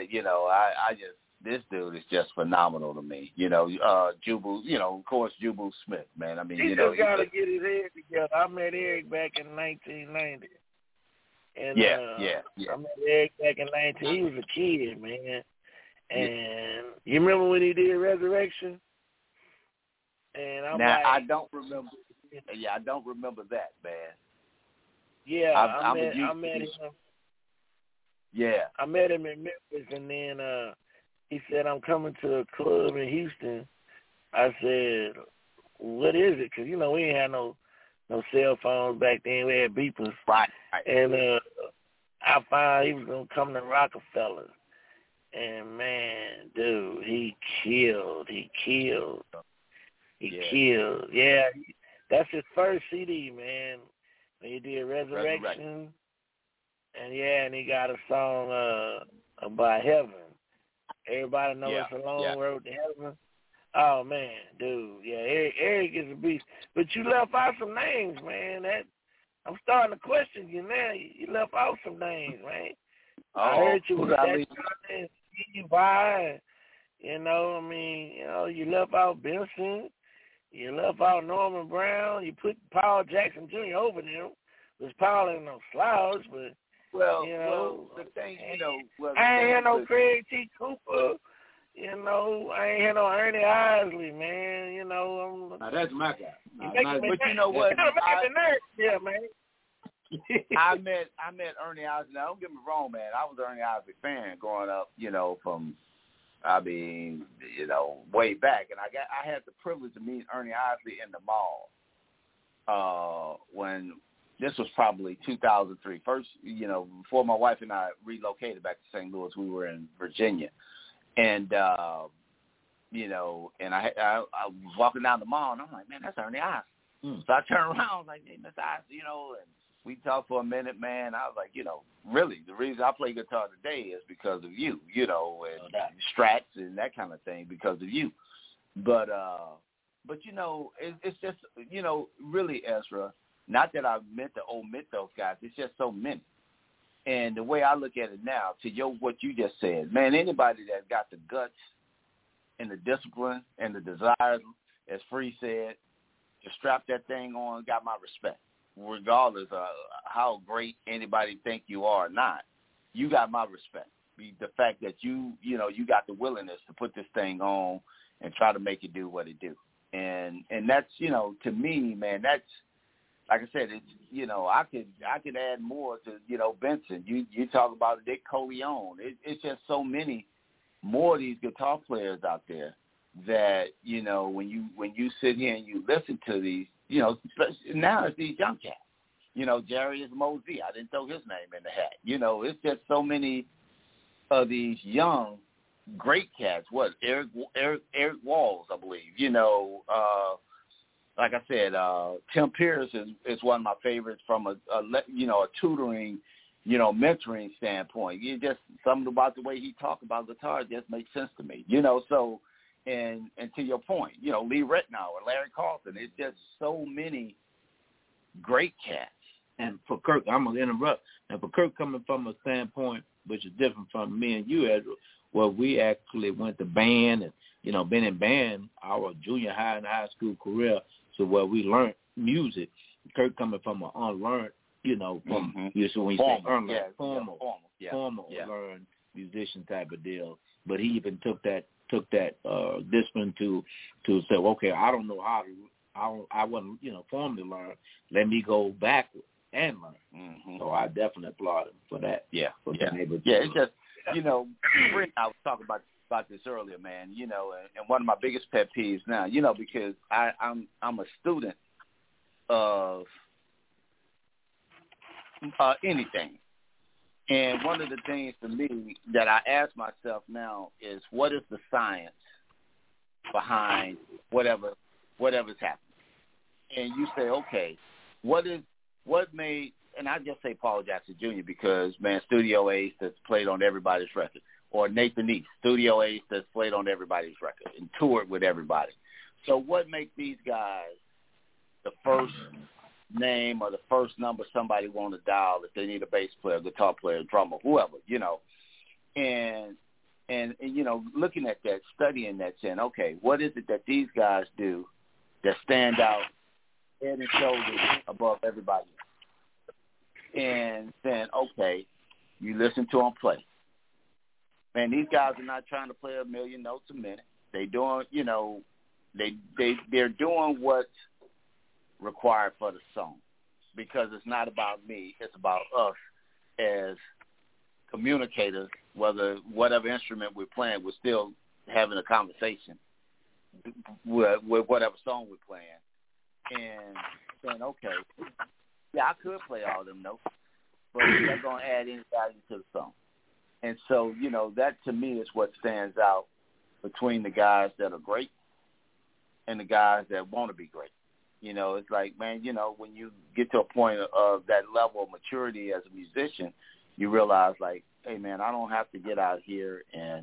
This dude is just phenomenal to me. Jubu, of course, Jubu Smith, man. I mean, he just got to get his head together. I met Eric back in 1990. And, yeah. I met Eric back in 19. He was a kid, man. And you remember when he did Resurrection? And I don't remember. Yeah, I don't remember that, man. Yeah, I met him. Yeah. I met him in Memphis, and then he said, I'm coming to a club in Houston. I said, what is it? Because, we ain't had no cell phones back then. We had beepers. Right. And I found he was going to come to Rockefeller. And, man, dude, he killed. Yeah, that's his first CD, man. He did Resurrection. And he got a song about heaven. Everybody knows it's a long road to heaven. Oh, man, dude. Yeah, Eric is a beast. But you left out some names, man. I'm starting to question you now. You left out some names, man. I heard you with that Steve Vai. You left out Benson. You left out Norman Brown. You put Paul Jackson Jr. over them. Was Paul in no slouch, but the thing, I ain't had no Craig T. Cooper. I ain't had no Ernie Isley, man. Now that's my guy. But you know what? Yeah, man. I met Ernie Isley. Now, don't get me wrong, man. I was an Ernie Isley fan growing up, from way back, and I had the privilege of meeting Ernie Isley in the mall when this was probably 2003. First, before my wife and I relocated back to St. Louis, we were in Virginia, and and I was walking down the mall, and I'm like, man, that's Ernie Isley. So I turned around, I was like, hey, Mr. Isley, and we talked for a minute, man. I was like, really, the reason I play guitar today is because of you, and Strats and that kind of thing because of you. But it's just, really, Ezra, not that I meant to omit those guys. It's just so many. And the way I look at it now, to what you just said, man, anybody that got the guts and the discipline and the desire, as Free said, to strap that thing on, got my respect. Regardless of how great anybody think you are or not, you got my respect. The fact that you got the willingness to put this thing on and try to make it do what it do. And that's, to me, man, that's, like I said, it's, I could add more to, Benson. You talk about Dick Coleon. It's just so many more of these guitar players out there that, when you sit here and you listen to these, now it's these young cats. Jarius Mosey. I didn't throw his name in the hat. It's just so many of these young, great cats. What, Eric Walls, I believe. Like I said, Tim Pierce is one of my favorites from a tutoring, mentoring standpoint. You just something about the way he talked about guitar just makes sense to me. So and to your point, Lee Ritenour, Larry Carlton, it's just so many great cats. And for Kirk, I'm going to interrupt. And for Kirk, coming from a standpoint which is different from me and you, Ezra, where we actually went to band and, been in band our junior high and high school career, so where we learned music. Kirk coming from an unlearned, from when you say unlearned, formal learned musician type of deal. But he even took that discipline to say, okay, I don't know how to, I wasn't, formally learn. Let me go backward and learn. So I definitely applaud him for that. Yeah. Being able to it's just, Rick, I was talking about this earlier, man. And one of my biggest pet peeves now, because I'm a student of anything. And one of the things for me that I ask myself now is, what is the science behind whatever's happening? And you say, okay, what made, and I just say Paul Jackson Jr. because, man, Studio Ace that's played on everybody's record, or Nathan East, Studio Ace that's played on everybody's record and toured with everybody. So what makes these guys the first name or the first number somebody want to dial if they need a bass player, guitar player, drummer, whoever, and looking at that, studying that, saying, okay, what is it that these guys do that stand out head and shoulders above everybody else? And saying, okay, you listen to them play. Man, these guys are not trying to play a million notes a minute. They doing, they're doing what's required for the song, because it's not about me, it's about us as communicators. Whatever instrument we're playing, we're still having a conversation with whatever song we're playing, and saying, okay, yeah, I could play all them notes, but it's not going to add any value to the song. And so, that to me is what stands out between the guys that are great and the guys that want to be great. It's like, man, when you get to a point of that level of maturity as a musician, you realize, like, hey, man, I don't have to get out here and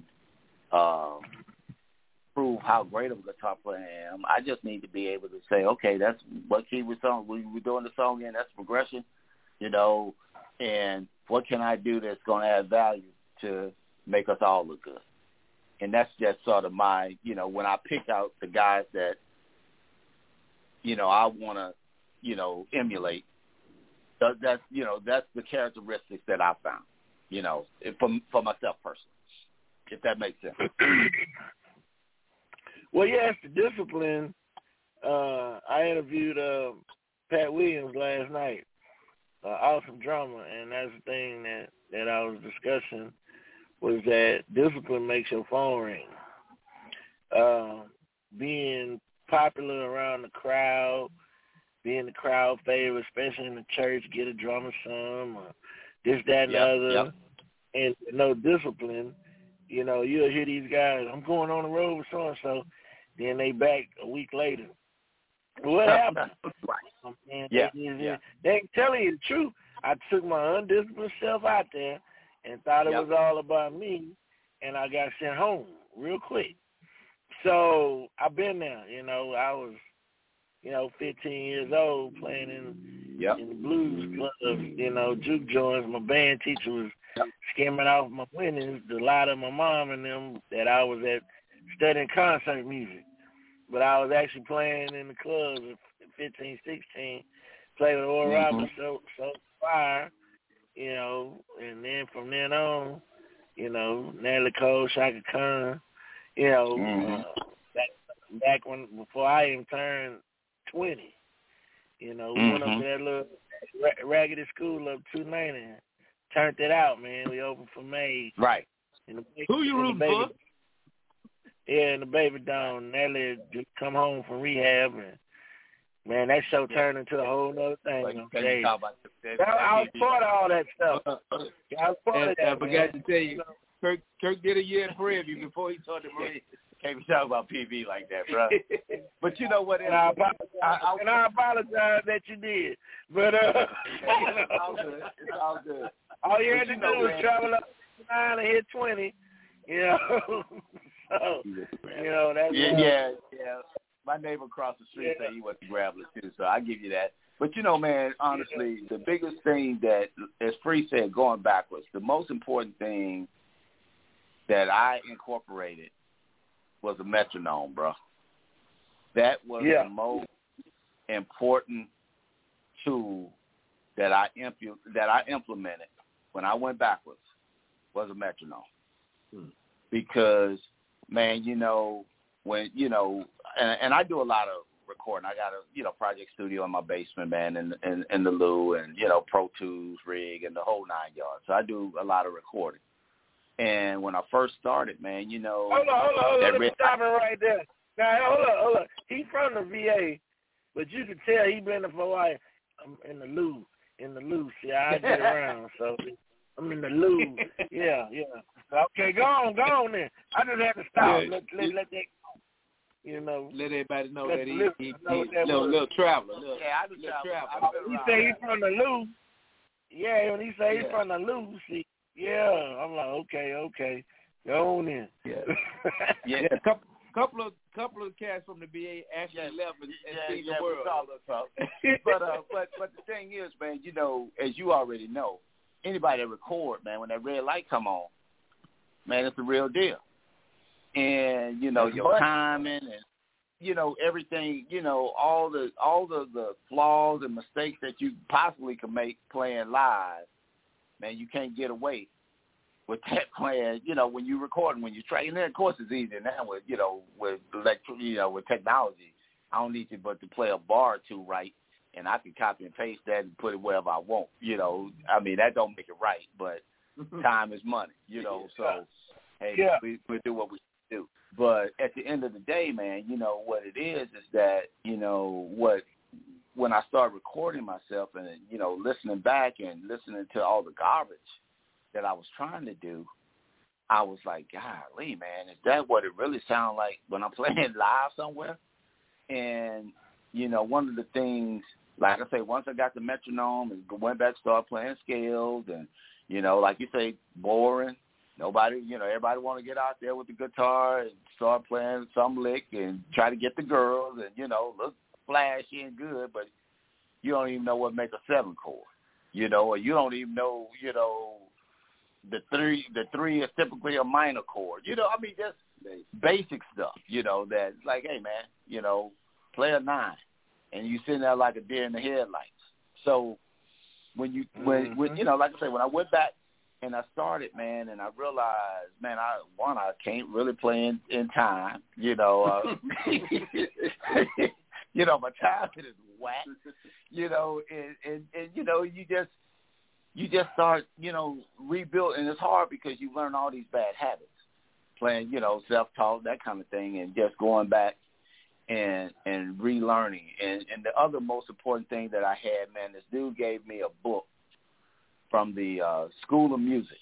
prove how great of a guitar player I am. I just need to be able to say, okay, that's what key we're doing the song in, that's progression, and what can I do that's going to add value to make us all look good. And that's just sort of my, when I pick out the guys that, I want to, emulate, that's the characteristics that I found, for myself personally, if that makes sense. Well, yes, the discipline. I interviewed Pat Williams last night, awesome drummer, and that's the thing that I was discussing, was that discipline makes your phone ring. Being popular around the crowd, being the crowd favorite, especially in the church, get a drummer some, or this, that, and the other, and no discipline. You'll hear these guys, I'm going on the road with so-and-so, then they back a week later. What happened? Right. They ain't telling you the truth. I took my undisciplined self out there and thought it was all about me, and I got sent home real quick. So I've been there. I was, 15 years old playing in the blues clubs, juke joints. My band teacher was skimming off my winnings, the lot of my mom and them that I was at studying concert music. But I was actually playing in the clubs at 15, 16, played with Oral Roberts, so fire, and then from then on, Natalie Cole, Shaka Khan, back when, before I even turned 20, we went up to that little raggedy school up 290 and turned it out, man. We opened for May. Right. Who you rooting for? Yeah, in the Baby Dome. Natalie just come home from rehab, and man, that show turned into a whole other thing. I was part of all that stuff. I was part of that. I forgot to tell you, Kirk did a year in Prairie View before he started Marine. Can't be talking about PV like that, bro. But you know what? And I apologize that you did. But it's all good. It's all good. All you had to do was travel up 9 and hit 20. So, that's yeah. My neighbor across the street said he was a Graveler too, so I give you that. But man, honestly, the biggest thing that, as Free said, going backwards, the most important thing that I incorporated was a metronome, bro. That was the most important tool that I implemented when I went backwards, was a metronome. Because, man, when, and I do a lot of recording. I got a, project studio in my basement, man, in the Lou, and, Pro Tools rig and the whole 9 yards. So I do a lot of recording. And when I first started, man, Hold on. Let me stop it right there. Now, hold on. He's from the VA, but you can tell he been there for a while in the Lou. See, I get around, so I mean the loo. Yeah. Okay, go on then. I just had to stop. Yeah. Let that go. You know. Let everybody know Let that the he's listeners know a little traveler. I do travel. He say he's from the loo. Yeah, when he say he's from the loo, see. Yeah, I'm like, okay. Go on in. Yeah. A couple of cats from the BA actually left and seen the world. But the thing is, man, you know, as you already know, anybody that record, man, when that red light come on, man, it's the real deal. And you know your timing and you know everything, you know all the flaws and mistakes that you possibly can make playing live, man, you can't get away with that playing. You know when you recording, when you try, and then of course it's easier now with with with technology. I don't need you but to play a bar or two right, and I can copy and paste that and put it wherever I want. You know, I mean that don't make it right, but time is money. You know, so hey, we do what we do. But at the end of the day, man, you know what it is that you know when I start recording myself and you know listening back and listening to all the garbage that I was trying to do, I was like, golly, man, is that what it really sounds like when I'm playing live somewhere? And you know, one of the things, like I say, once I got the metronome and went back, started playing scales, and you know, like you say, boring. Nobody, you know, everybody want to get out there with the guitar and start playing some lick and try to get the girls and, you know, look flashy and good, but you don't even know what makes a 7 chord, you know, or you don't even know, you know, the three is typically a minor chord. You know, I mean, just basic stuff, you know, that like, hey, man, you know, play a 9, and you sitting there like a deer in the headlights. So when you, when you know, like I say, when I went back, and I started, man, and I realized, man, I can't really play in time, you know. You know, my time is whack, you know, and you know, you just start, you know, rebuild, and it's hard because you learn all these bad habits, playing, you know, self-taught, that kind of thing, and just going back and relearning. And the other most important thing that I had, man, this dude gave me a book from the School of Music,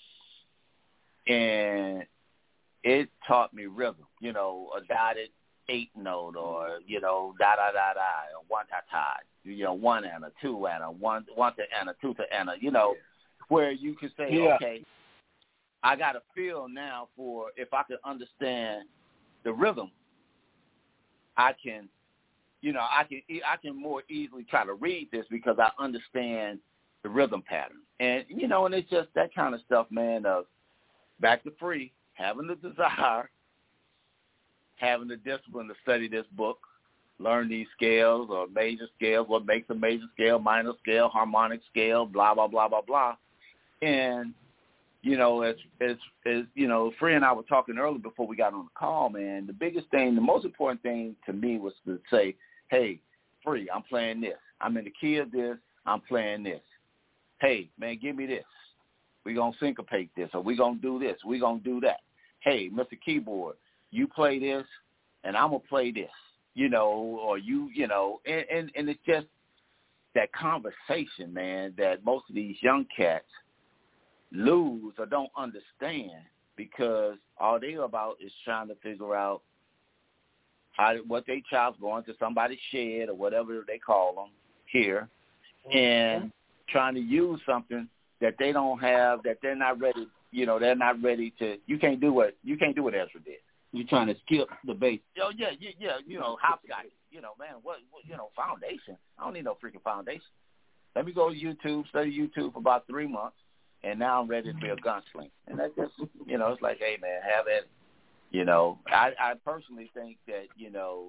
and it taught me rhythm, you know, a dotted 8 note, or, you know, da da da da, or one ta ta, you know, 1 and a 2 and a 1 to and a 2 to and a, you know, where you can say, okay, I got a feel now for if I can understand the rhythm, I can, you know, I can more easily try to read this because I understand the rhythm pattern. And, you know, and it's just that kind of stuff, man, of back to Free, having the desire, having the discipline to study this book, learn these scales or major scales, what makes a major scale, minor scale, harmonic scale, blah, blah, blah, blah, blah. And, you know, as you know, Free and I were talking earlier before we got on the call, man, the biggest thing, the most important thing to me was to say, hey, Free, I'm playing this. I'm in the key of this. I'm playing this. Hey, man, give me this. We're going to syncopate this, or we're going to do this. We're going to do that. Hey, Mr. Keyboard, you play this, and I'm going to play this, you know, or you know, and it's just that conversation, man, that most of these young cats lose or don't understand because all they're about is trying to figure out what their child's going to somebody's shed or whatever they call them here, and trying to use something that they don't have, that they're not ready, you know, they're not ready to. You can't do what Ezra did. You're trying to skip the base. Oh yeah, you know, hopscotch. You know, man, what you know, foundation. I don't need no freaking foundation. Let me go to YouTube, study YouTube for about 3 months, and now I'm ready to be a gunslinger. And that's just, you know, it's like, hey man, have it. You know, I personally think that, you know,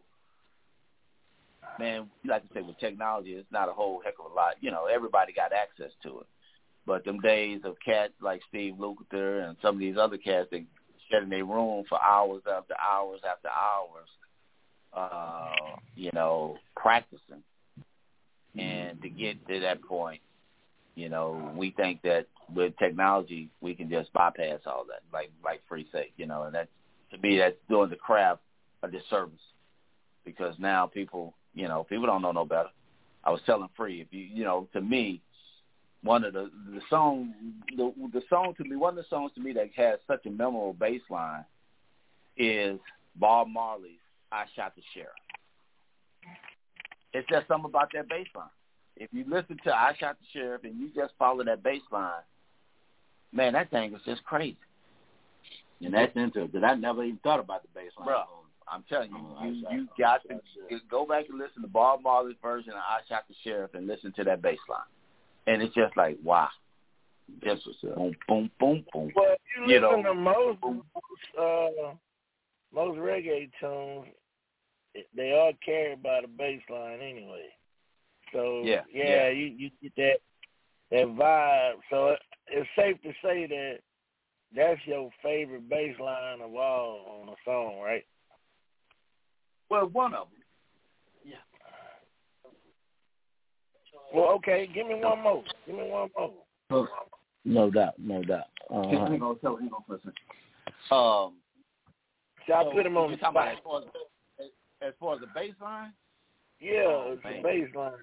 man, like I say, with technology, it's not a whole heck of a lot. You know, everybody got access to it. But them days of cats like Steve Lukather and some of these other cats that sat in their room for hours after hours after hours, you know, practicing. And to get to that point, you know, we think that with technology we can just bypass all that, like Free say, you know, and that, to me, that's doing the craft a disservice because now people don't know no better. I was telling Free, if you know, to me, one of the song to me, one of the songs to me that has such a memorable bass line is Bob Marley's "I Shot the Sheriff." It's just something about that bass line. If you listen to "I Shot the Sheriff" and you just follow that bass line, man, that thing is just crazy. And that's interesting because I never even thought about the bass line. Bro, I'm telling you, you got to go back and listen to Bob Marley's version of "I Shot the Sheriff" and listen to that bass line. And it's just like, wow. Just boom, boom, boom, boom. Well, you listen to most reggae tunes, they are carried by the bass line anyway. So, yeah. You get that vibe. So it's safe to say that that's your favorite bass line of all on a song, right? Well, one of them. Yeah. Well, okay, give me one more. No doubt. Hang on for a second. So I put him on the spot. As far as the bass line? Yeah, it's the bass line.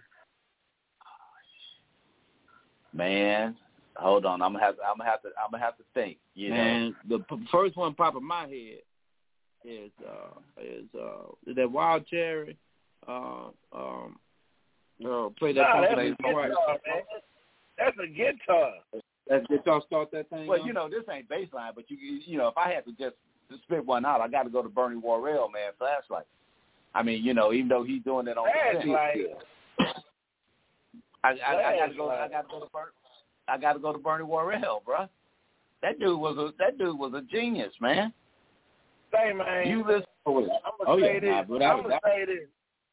Man, hold on. I'm gonna have to think. Man, the first one pop in my head is that Wild Cherry. Play that song. That's a guitar. That guitar start that thing. Well, this ain't bass line, but if I had to just spit one out, I got to go to Bernie Worrell, man. Flashlight. I mean, even though he's doing it on the synth, I got to go to Bernie Worrell, bro. That dude was a genius, man. Say, man. You listen to it. I'm gonna say this.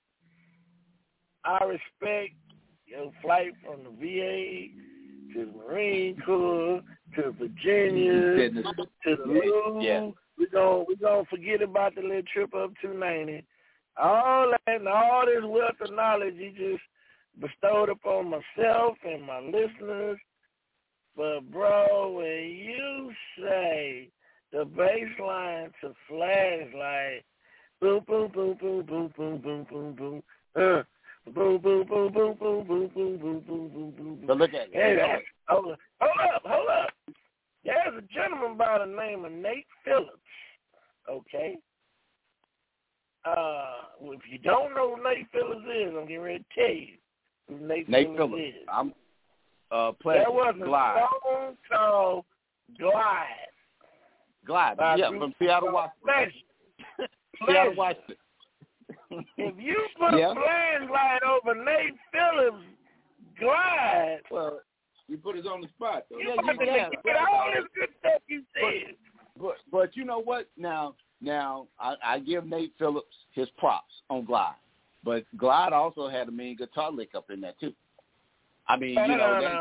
I respect your flight from the VA to the Marine Corps to Virginia to the Louvre. Yeah. We gonna forget about the little trip up 290. All that and all this wealth of knowledge you just bestowed upon myself and my listeners. But bro, when you say the bass line to Flashlight, boom boom boom boom boom boom boom boom boom, boom boom boom boom boom boom boom boom boom boom boom. But look at it. Hey, hold up. There's a gentleman by the name of Nate Phillips. Okay. If you don't know who Nate Phillips is, I'm getting ready to tell you who Nate Phillips is. I'm there was a song called Glide. From Seattle, Washington. Seattle, Washington. If you put Flashlight over Nate Phillips' Glide, well, you put us on the spot, though. You get all this good stuff you said. But you know what? Now I give Nate Phillips his props on Glide, but Glide also had a mean guitar lick up in there too. I mean, they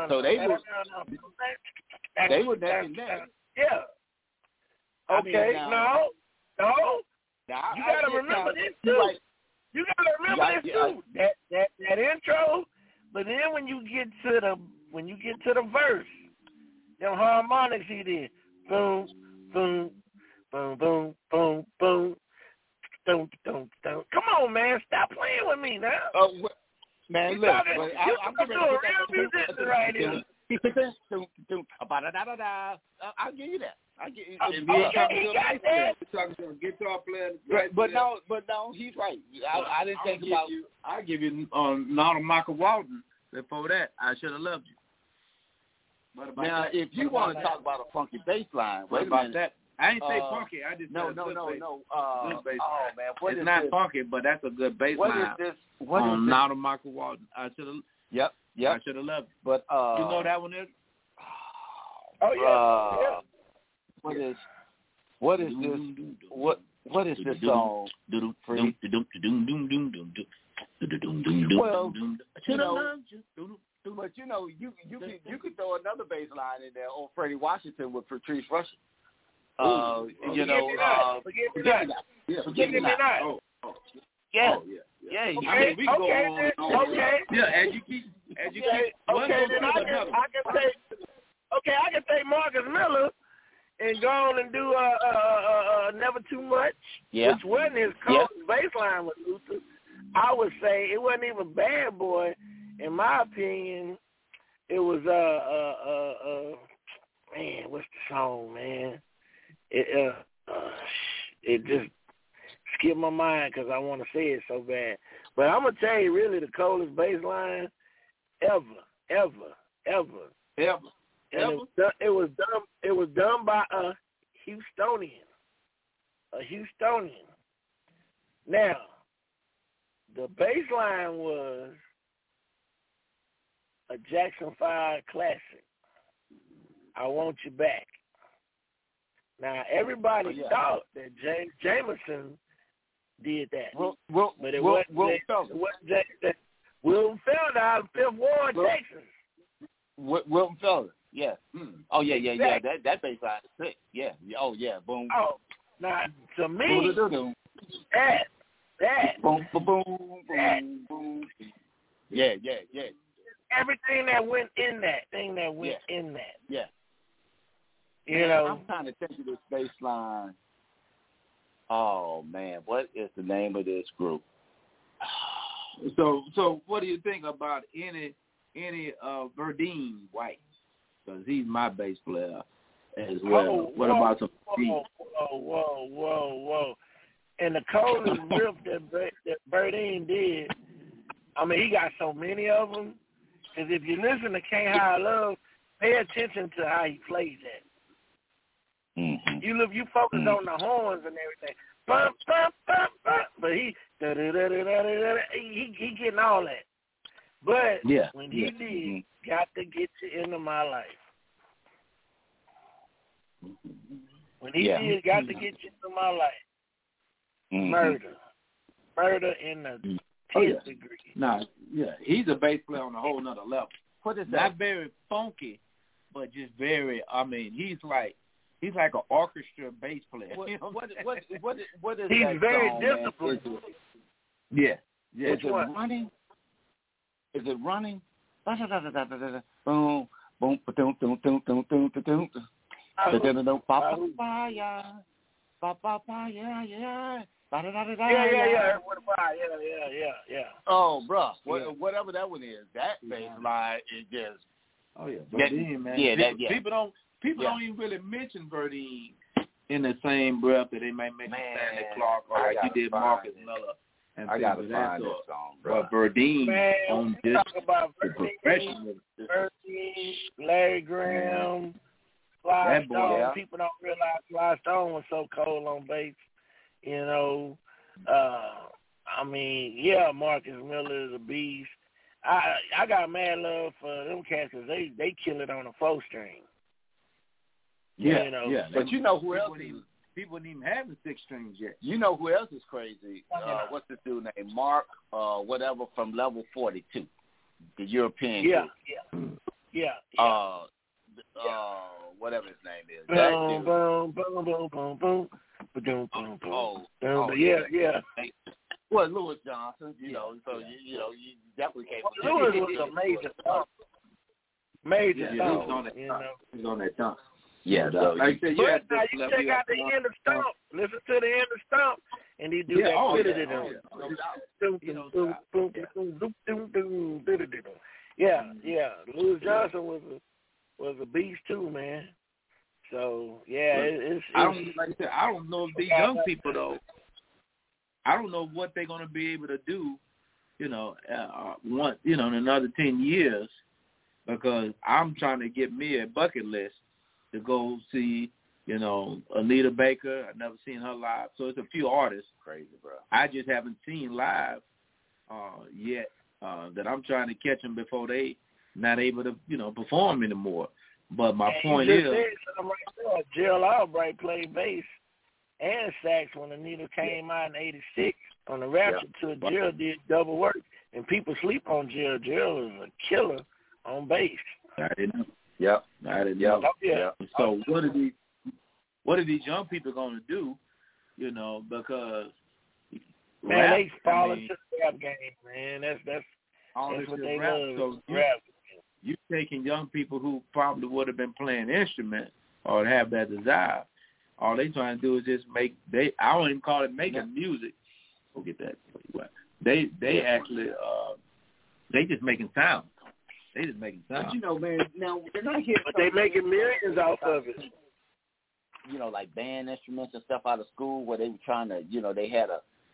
were neck and neck. Yeah. Okay. No. You gotta remember this too. You gotta remember this too. That intro, but then when you get to the verse, them harmonics he did, boom, boom, boom, boom, boom, boom, dum, dum, dum. Come on, man, stop playing with me now. Man, look, I'm going to do a real musician right here. I'll give you that. Guitar player. Right, but no, he's right. I didn't think about. I'll give you Donald Michael Walden. Before that, I Should Have Loved You. Now, if you want to talk about a funky bass line, what about that? I ain't say funky. I just no. Oh man, it's not funky, but that's a good bass line. What is this? Donald Michael Walden. I should have. Yep. I Should Have Loved You. But you know that one is. Oh yeah. What is this? What is this song? Well, but you could throw another bass line in there on Freddie Washington with Patrice Rushen. Forget me not. Yeah. Okay. Yeah, as you keep. I can take Marcus Miller and go on and do Never Too Much, which wasn't his bass line with Luther. I would say it wasn't even Bad Boy, in my opinion. man, what's the song, man? It just skipped my mind because I want to say it so bad. But I'm gonna tell you, really, the coldest bass line ever. And it was done by a Houstonian. Now, the bass line was a Jackson 5 classic, I Want You Back. Now, everybody thought that James Jamerson did that. But it wasn't Jackson. Wilton Felder out of Fifth Ward, Texas. Wilton Felder, yeah. Oh, yeah. That bass line is sick. Yeah. Oh, yeah. Boom. Oh, now, to me, that. Boom, boom, boom. Yeah. Everything that went in that. Yeah. You know. I'm trying to think of this bass line. Oh, man. What is the name of this group? So what do you think about any Verdine White? Because he's my bass player as well. What about some? Whoa! And the coldest riff that Verdine did, I mean, he got so many of them. Because if you listen to Can't Hide Love, pay attention to how he plays that. Mm-hmm. You focus on the horns and everything. Bump, bump, bump, bump. But he getting all that. But when he did, Got to Get You Into My Life. When he did, Got to Get You Into My Life. Murder in the 10th degree. He's a bass player on a whole nother level. What is that? Not very funky, but just very. I mean, he's like an orchestra bass player. What is he's that very song, disciplined. Yeah. Is it running? Boom, boom, boom, boom, boom, boom, boom, boom. Yeah. Oh, bro, whatever that one is, that bass line is just. Oh yeah, Verdine, man. People don't even really mention Verdine in the same breath that they might mention Stanley Clarke or like you did Marcus Miller. And I gotta find this song, bro. But Verdine on this talk about Verdine, Larry Graham, Sly Stone. People don't realize Sly Stone was so cold on bass. You know, I mean, Marcus Miller is a beast. I got mad love for them cats because they kill it on a 4-string. But you know who else? People wouldn't even have the 6 strings yet. You know who else is crazy? What's this dude named Mark? Whatever from Level 42, the European group. Whatever his name is. Boom, boom, boom, boom, boom, boom. Boom, boom, boom. Yeah. Well, Louis Johnson, you know, so you definitely can't. Louis was a major stomp. He's on that dump. Yeah, so like I said, now you check out the end of Stomp. Listen to the end of Stomp, and he do that. Louis Johnson was a beast too, man. So it's I don't know if these young people though. I don't know what they're going to be able to do, in another 10 years, because I'm trying to get me a bucket list to go see, Anita Baker. I've never seen her live. So it's a few artists. Crazy, bro. I just haven't seen live yet that I'm trying to catch them before they not able to, perform anymore. But my point is, Gerald Albright played bass and sax when Anita came out in '86 on the Rapture tour. Gerald did double work, and people sleep on Gerald. Gerald is a killer on bass. I didn't know. Yep. I didn't know. Yeah. So what are these young people going to do? Because they fall into the rap game, man. That's what they rap. love. So rap. You taking young people who probably would have been playing instruments or have that desire. All they trying to do is just I don't even call it making music. Forget that. They actually they just making sound. They just making sound. But, you know, man, now they're not here. But they making millions off of it. You know, like band instruments and stuff out of school where they were trying to, you know, they had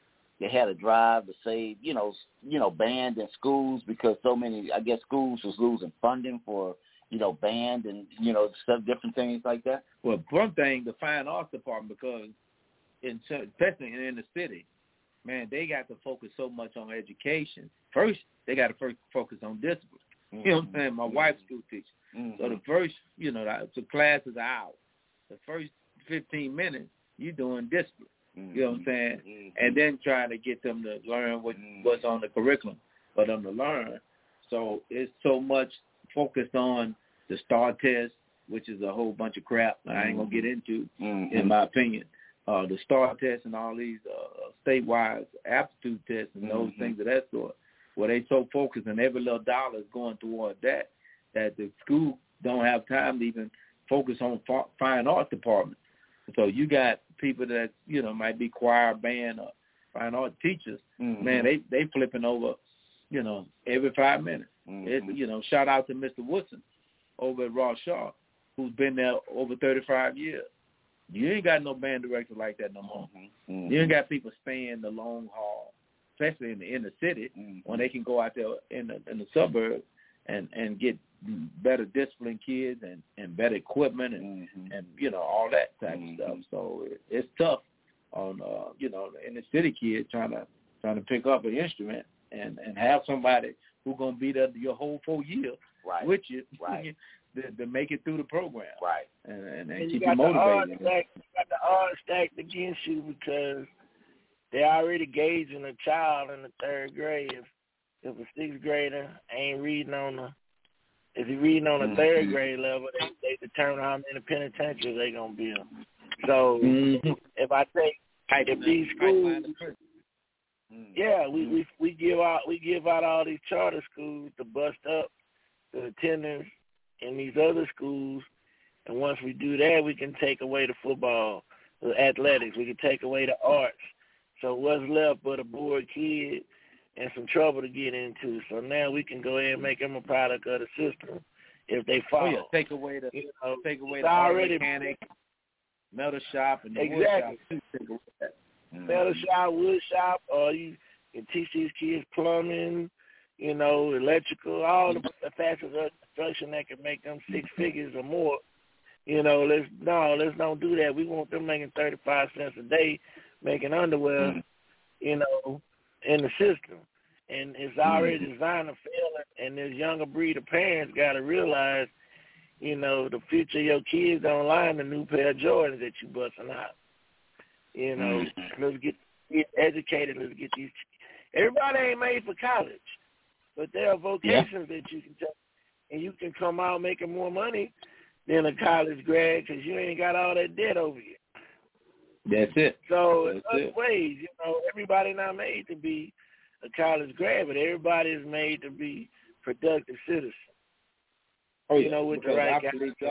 a drive to save, you know, band in schools because so many, I guess, schools was losing funding for, you know, band and, you know, stuff, different things like that. Well, one thing, the fine arts department, because especially in the city, man, they got to focus so much on education. First, they got to focus on discipline. You know what I'm saying? My wife's school teacher. So the first, you know, the class is an hour. The first 15 minutes, you're doing discipline. You know what I'm saying? And then trying to get them to learn what's on the curriculum for them to learn. So it's so much focused on the STAR test, which is a whole bunch of crap I ain't going to get into, in my opinion. The STAR test and all these statewide aptitude tests and those things of that sort, where they so focused and every little dollar is going toward that the school don't have time to even focus on fine art department. So you got people that, you know, might be choir, band, or fine art teachers. Man, they flipping over, you know, every 5 minutes. You know, shout out to Mr. Woodson over at Ross Shaw, who's been there over 35 years. You ain't got no band director like that no more. You ain't got people staying the long haul, especially in the inner city, when they can go out there in the suburbs and get better disciplined kids and better equipment and you know, all that type of stuff. So it's tough on you know, the inner city kid trying to pick up an instrument and have somebody who's gonna be there your whole 4 years with you. To make it through the program, and keep you motivated. You got the odds stacked against you because they're already gauging a child in the third grade. If a sixth grader ain't reading if he's reading on the third grade level, they determine how many penitentiaries they gonna build. So if I take these schools, we give out all these charter schools to bust up the attendance in these other schools, and once we do that, we can take away the football, the athletics. We can take away the arts. So what's left but a bored kid and some trouble to get into? So now we can go ahead and make them a product of the system if they follow. Take away the auto mechanic, metal shop, and the wood shop. Metal shop, wood shop, or you can teach these kids plumbing, you know, electrical, all the facets of construction that can make them 6 figures or more. You know, let's don't do that. We want them making 35 cents a day, making underwear, you know, in the system. And it's already designed to fail, and this younger breed of parents got to realize, you know, the future of your kids don't lie in the new pair of Jordans that you busting out. You know, let's get educated. Let's get these. Everybody ain't made for college, but there are vocations that you can take, and you can come out making more money than a college grad because you ain't got all that debt over you. That's it. So in other ways, you know, everybody not made to be a college grad, but everybody is made to be productive citizens. You know, with the right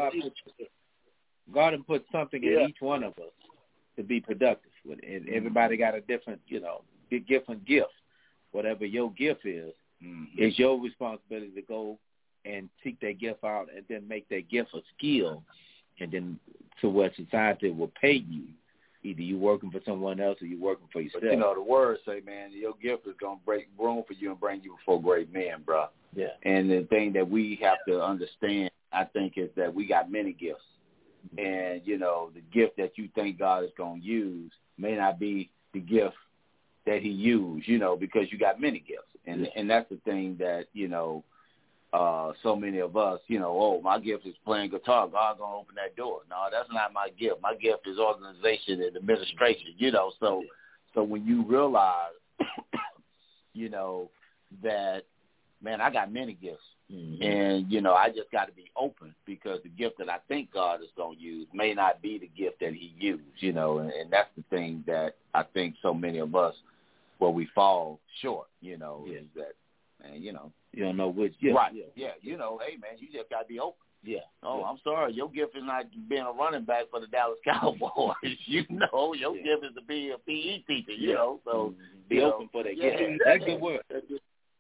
God has put something in each one of us to be productive. And everybody got a different, you know, different gift. Whatever your gift is, it's your responsibility to go and seek that gift out and then make that gift a skill, and then to where society will pay you. Either you working for someone else or you working for yourself. But, you know, the words say, man, your gift is going to break room for you and bring you before great men, bro. Yeah. And the thing that we have to understand, I think, is that we got many gifts. And, you know, the gift that you think God is going to use may not be the gift that he used, you know, because you got many gifts. And that's the thing that, you know, so many of us, you know, my gift is playing guitar. God's going to open that door. No, that's not my gift. My gift is organization and administration, you know. So when you realize, you know, that, man, I got many gifts. And, you know, I just got to be open because the gift that I think God is going to use may not be the gift that he used, you know. And that's the thing that I think so many of us, where we fall short, you know, is that, man, you know. You don't know which. Right. Yeah. You know, hey, man, you just got to be open. Yeah. Oh, I'm sorry. Your gift is not being a running back for the Dallas Cowboys. You know, your gift is to be a PE teacher, you know. So be open for that gift. That's good word.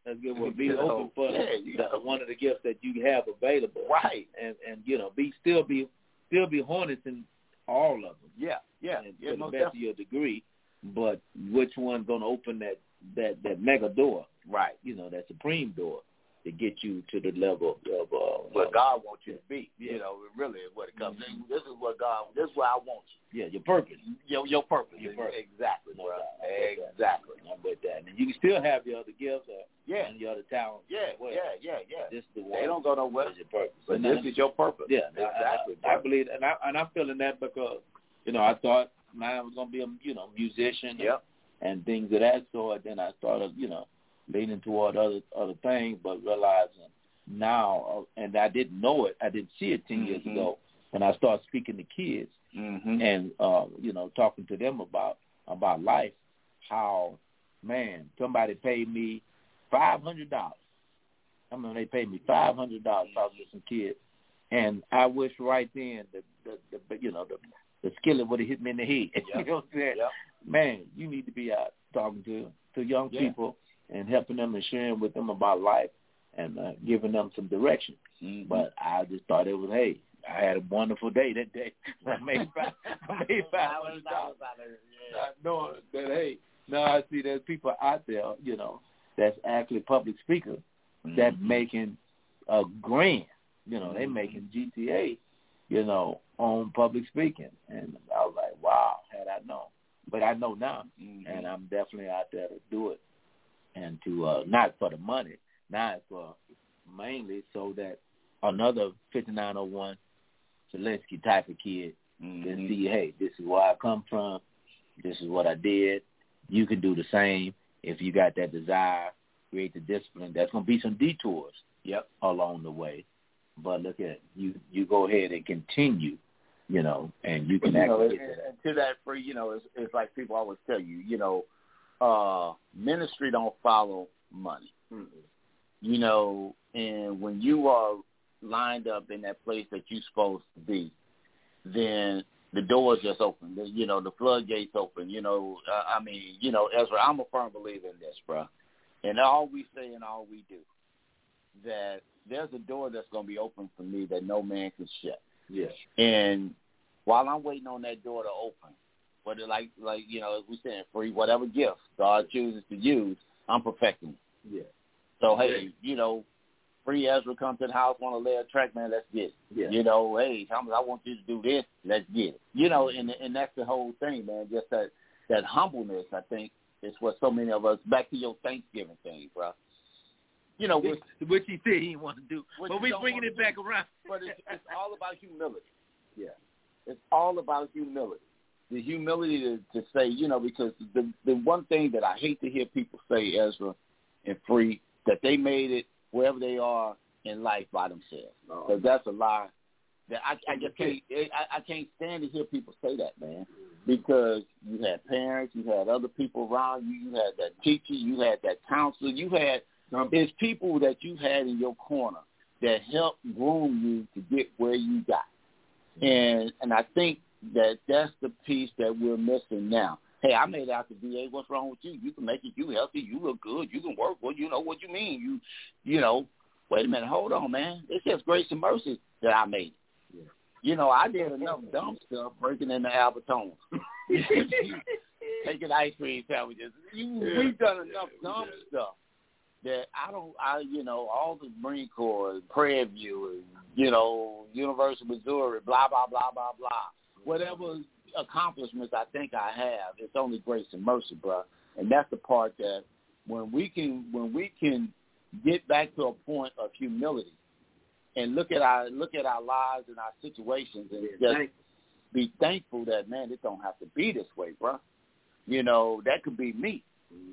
That's good. Well, be open for one of the gifts that you have available. Right. And still be honest in all of them. Yeah. And to the best of your degree, but which one's going to open that mega door? Right. That supreme door to get you to the level of where God wants you to be. Yeah. Really is what it comes to. This is where I want you. Yeah, your purpose. Your purpose. Exactly. No doubt. Exactly. I'm with that. And you can still have your other gifts and your other talents. Yeah. This is the one. They don't go nowhere. Your purpose. But this is your purpose. Yeah, exactly. I believe, and I'm feeling that because I thought I was going to be a musician and things of that sort. Then I started leaning toward other things, but realizing now, and I didn't know it, I didn't see it 10 years ago when I started speaking to kids and talking to them about life. How, man, somebody paid me $500. They paid me $500 talking to some kids, and I wish right then the skillet would have hit me in the head. Yep. You know what I'm saying? Yep. Man, you need to be out talking to young people and helping them and sharing with them about life and giving them some direction. But I just thought it was, hey, I had a wonderful day that day. I made $500. Knowing that, hey, now I see there's people out there, that's actually public speakers that making a grand. They making GTA, on public speaking. And I was like, wow, had I known. But I know now, and I'm definitely out there to do it. And to not for the money, not for mainly so that another 5901 Zelensky type of kid can see, hey, this is where I come from, this is what I did. You can do the same if you got that desire, create the discipline. There's going to be some detours along the way. But look at it. You go ahead and continue, and you can actually get and to that free, it's like people always tell you, ministry don't follow money. And when you are lined up in that place that you're supposed to be, then the doors just open. The floodgates open. Ezra, I'm a firm believer in this, bro. And all we say and all we do, that there's a door that's going to be open for me that no man can shut. Yes. And while I'm waiting on that door to open, whether like as we saying, free whatever gift God chooses to use, I'm perfecting it. Yeah. So hey, free Ezra come to the house, want to lay a track, man, let's get it. Yeah. Hey, Thomas, I want you to do this, let's get it. And that's the whole thing, man. Just that humbleness, I think, is what so many of us. Back to your Thanksgiving thing, bro. Which he said he didn't want to do, but we bringing it back around. But it's all about humility. Yeah. It's all about humility. The humility to say, because the one thing that I hate to hear people say, Ezra and Free, that they made it wherever they are in life by themselves. Because that's a lie. That I just can't. I can't stand to hear people say that, man. Because you had parents, you had other people around you, you had that teacher, you had that counselor, you had it's people that you had in your corner that helped groom you to get where you got. And I think that's the piece that we're missing now. Hey, I made it out to VA. What's wrong with you? You can make it. You healthy. You look good. You can work. Well, you know what you mean. Wait a minute. Hold on, man. It's just grace and mercy that I made it. Yeah. I did enough dumb stuff breaking into Albertones. Taking ice cream sandwiches. We've done enough dumb stuff that all the Marine Corps, Prairie View, University of Missouri, blah, blah, blah, blah, blah. Whatever accomplishments I think I have, it's only grace and mercy, bro. And that's the part that when we can get back to a point of humility and look at our lives and our situations and just be thankful that, man, it don't have to be this way, bro. That could be me.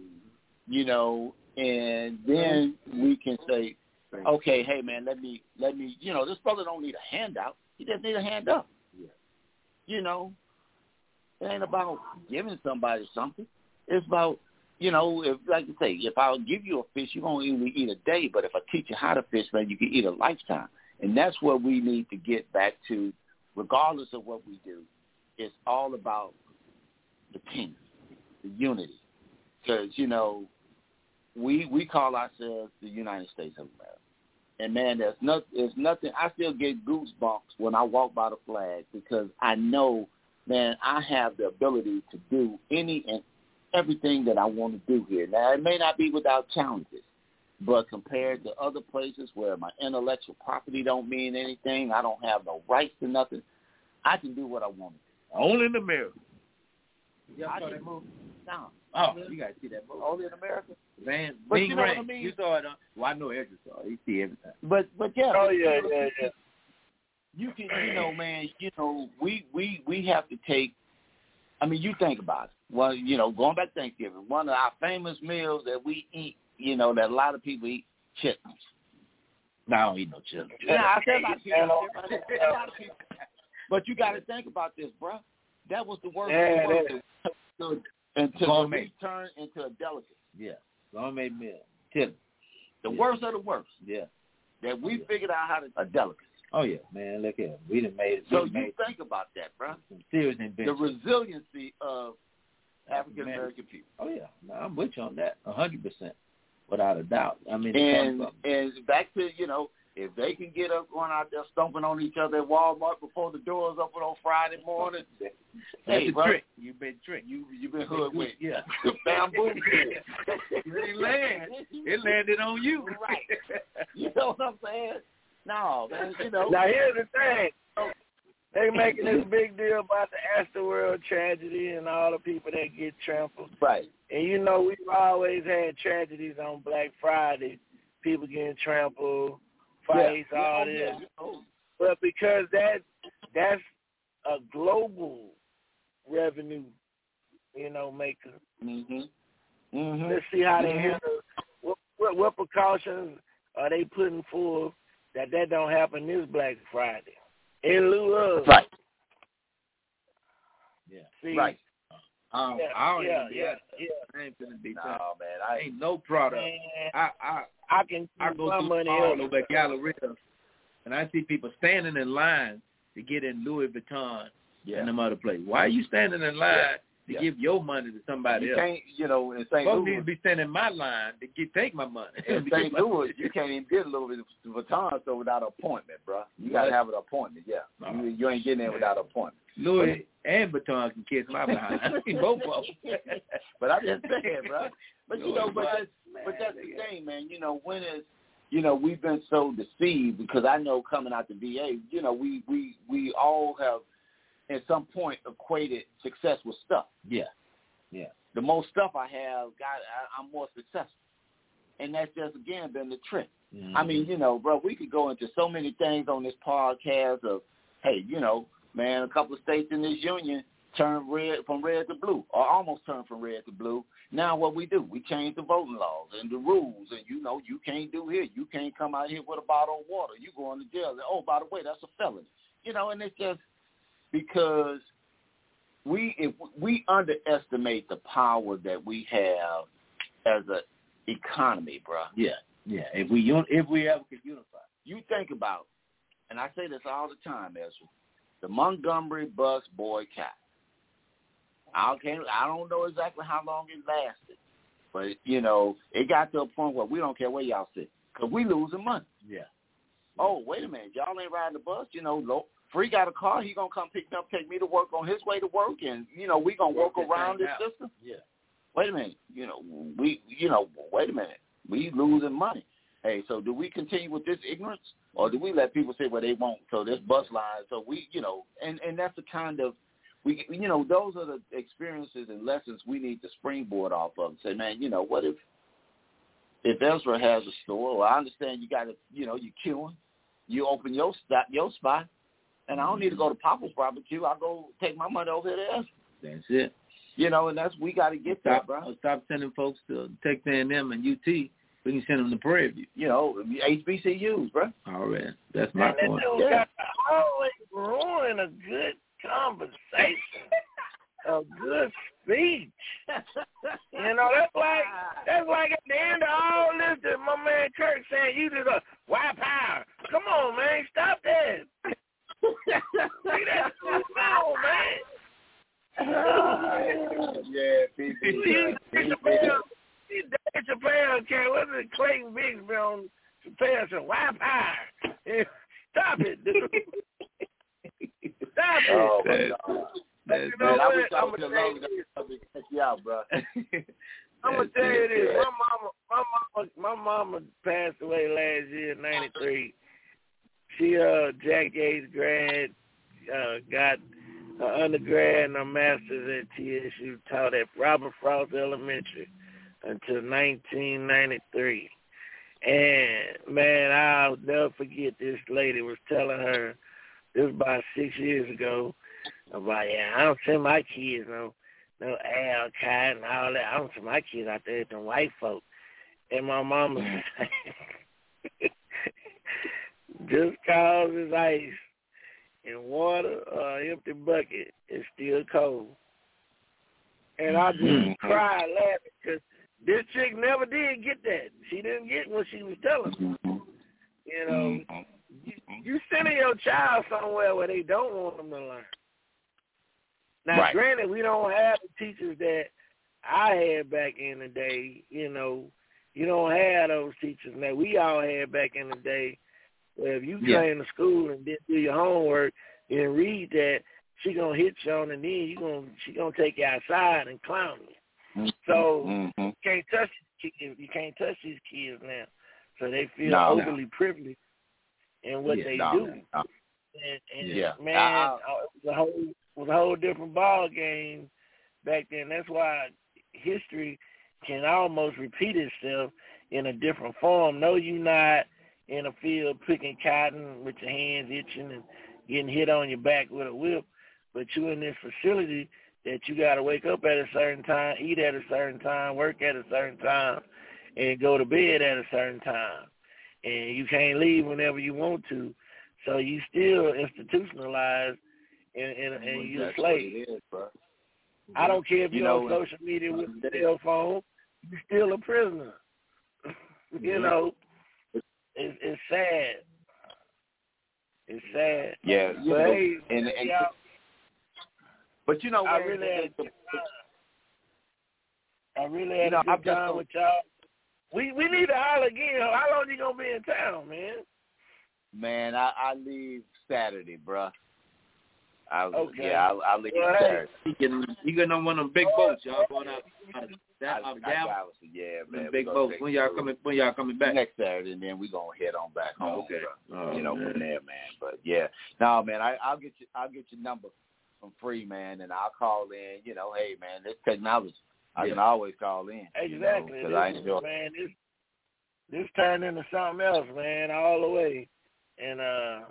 And then we can say, okay, hey, man, let me, this brother don't need a handout. He just need a hand up. Yeah. It ain't about giving somebody something. It's about, if, like you say, if I'll give you a fish, you're going to only eat a day. But if I teach you how to fish, man, you can eat a lifetime. And that's what we need to get back to, regardless of what we do. It's all about the team, the unity. Because, we call ourselves the United States of America. And, man, there's nothing. I still get goosebumps when I walk by the flag because I know, man, I have the ability to do any and everything that I want to do here. Now, it may not be without challenges, but compared to other places where my intellectual property don't mean anything, I don't have no rights to nothing, I can do what I want to do. Only in America. I can move down. Oh, you got to see that movie. Only in America. Man, But Bing you know Rain. what I mean? You saw it on. Well, I know Ezra saw it. He see everything. But yeah. Oh yeah. You can, man, we have to take. I mean, you think about it. Well, going back to Thanksgiving, one of our famous meals that we eat, that a lot of people eat, chitlins. No, I don't eat no chitlins. Yeah, I said about chitlins. But you got to think about this, bro. That was the worst until it turned into a delicacy. Yeah, gourmet meal, chitlins. The worst of the worst. Yeah, that we figured out how to a delicacy. Oh yeah, man, look here, we done made it. So you think about that, bro. Some serious invention. The resiliency of African American people. Oh yeah, no, I'm with you on that, 100%, without a doubt. I mean, and back to if they can get up going out there stomping on each other at Walmart before the doors open on Friday morning, that's a bro, trick. You've been tricked. You've been hoodwinked. Yeah, the bamboo. It landed on you. Right. You know what I'm saying? No, man. Now here's the thing. They making this big deal about the Astroworld tragedy and all the people that get trampled. Right. And we've always had tragedies on Black Friday. People getting trampled, fights, all this. But because that's a global revenue, maker. Let's see how they handle. What precautions are they putting forth that don't happen this Black Friday? In lieu of. Right. Yeah. See? Right. I ain't gonna be man. I ain't no product. Man, I go my through money all over Galleria, and I see people standing in line to get in Louis Vuitton and them other places. Why are you standing in line to give your money to somebody else? You can't, in St. Folks Louis. need to be standing in my line to take my money. In St. Louis, you can't even get a Louis Vuitton store without an appointment, bro. You got to have an appointment, No. You ain't getting there without an appointment. Louis and Vuitton can kiss my behind. Both of them. But I'm just saying, bro. But, but that's the thing, man. When is, we've been so deceived because I know coming out the VA, we all have at some point equated success with stuff. Yeah. The more stuff I have, I'm more successful. And that's just, again, been the trick. Mm-hmm. I mean, bro, we could go into so many things on this podcast of, hey, man, a couple of states in this union turned from red to blue, or almost turned from red to blue. Now what we do, we change the voting laws and the rules, and you can't do here. You can't come out here with a bottle of water. You going to jail. And, oh, by the way, that's a felony. And it's just because if we underestimate the power that we have as an economy, bro. Yeah. If we ever could unify. You think about, and I say this all the time, Ezra, the Montgomery bus boycott. I don't know exactly how long it lasted, but it got to a point where we don't care where y'all sit because we losing money. Yeah. Oh, wait a minute, y'all ain't riding the bus. Free got a car. He gonna come pick me up, take me to work on his way to work, and we gonna work around this system. Yeah. Wait a minute. Wait a minute. We losing money. Hey, so do we continue with this ignorance, or do we let people say what they want? So this bus line. So we, and that's the kind of those are the experiences and lessons we need to springboard off of. And say, man, what if Ezra has a store? Well, I understand you got to, you're queuing. You open your spot. And I don't need to go to Papa's Barbecue. I go take my money over there. That's it. And we got to get that, bro. Stop sending folks to Texas A&M and UT. We can send them to Prairie View. HBCUs, bro. All right. That's my point. That dude got to always ruin a good conversation, a good speech. That's like at the end of all this, that my man Kirk saying, you just a white power. Come on, man. Stop that. See that? No, man. Yeah, people. Dave Chappelle Why pie? Stop it, dude. Stop it. Oh, my God. That's You know Man, I what? wish I I'm was gonna alone to check you out, bro. I'm gonna tell you this. My mama passed away last year, '93. She Jack Yates grad, got her undergrad and her master's at TSU. Taught at Robert Frost Elementary until 1993. And man, I'll never forget this lady was telling her. This was about 6 years ago. About I don't send my kids no Al Qaeda and all that. I don't send my kids out there with them white folk. And my mama said, just cause it's ice and water or an empty bucket, it's still cold. And I just cried laughing because this chick never did get that. She didn't get what she was telling me. You know, you sending your child somewhere where they don't want them to learn. Now, Granted, we don't have the teachers that I had back in the day. You know, you don't have those teachers that we all had back in the day. Where if you came to school and didn't do your homework and read that, she gonna hit you on the knee. She gonna take you outside and clown you. So you can't touch these kids. You can't touch these kids now. So they feel overly privileged in what they do. And man, it was a whole different ball game back then. That's why history can almost repeat itself in a different form. No, you're not in a field picking cotton with your hands itching and getting hit on your back with a whip, but you in this facility that you got to wake up at a certain time, eat at a certain time, work at a certain time, and go to bed at a certain time. And you can't leave whenever you want to. So you still institutionalized and you're a slave. I don't care if you're on social media with a cell phone, you're still a prisoner. You know, it's sad. It's sad. Yeah. But hey, but you know, I really had a good time with y'all. We need to holler again. How long you gonna be in town, man? Man, I leave Saturday, bruh. Okay. Yeah, I'll leave Saturday. You getting on one of them big boats, y'all going out Dallas? Yeah, man. Big boats. When y'all coming back? Next Saturday, and then we gonna head on back home. Okay. From there, man. But yeah, no, man. I'll get your number from Free, man, and I'll call in. You know, hey, man, this technology. I can always call in. Exactly. Because I enjoy. Man, this turned into something else, man, all the way. And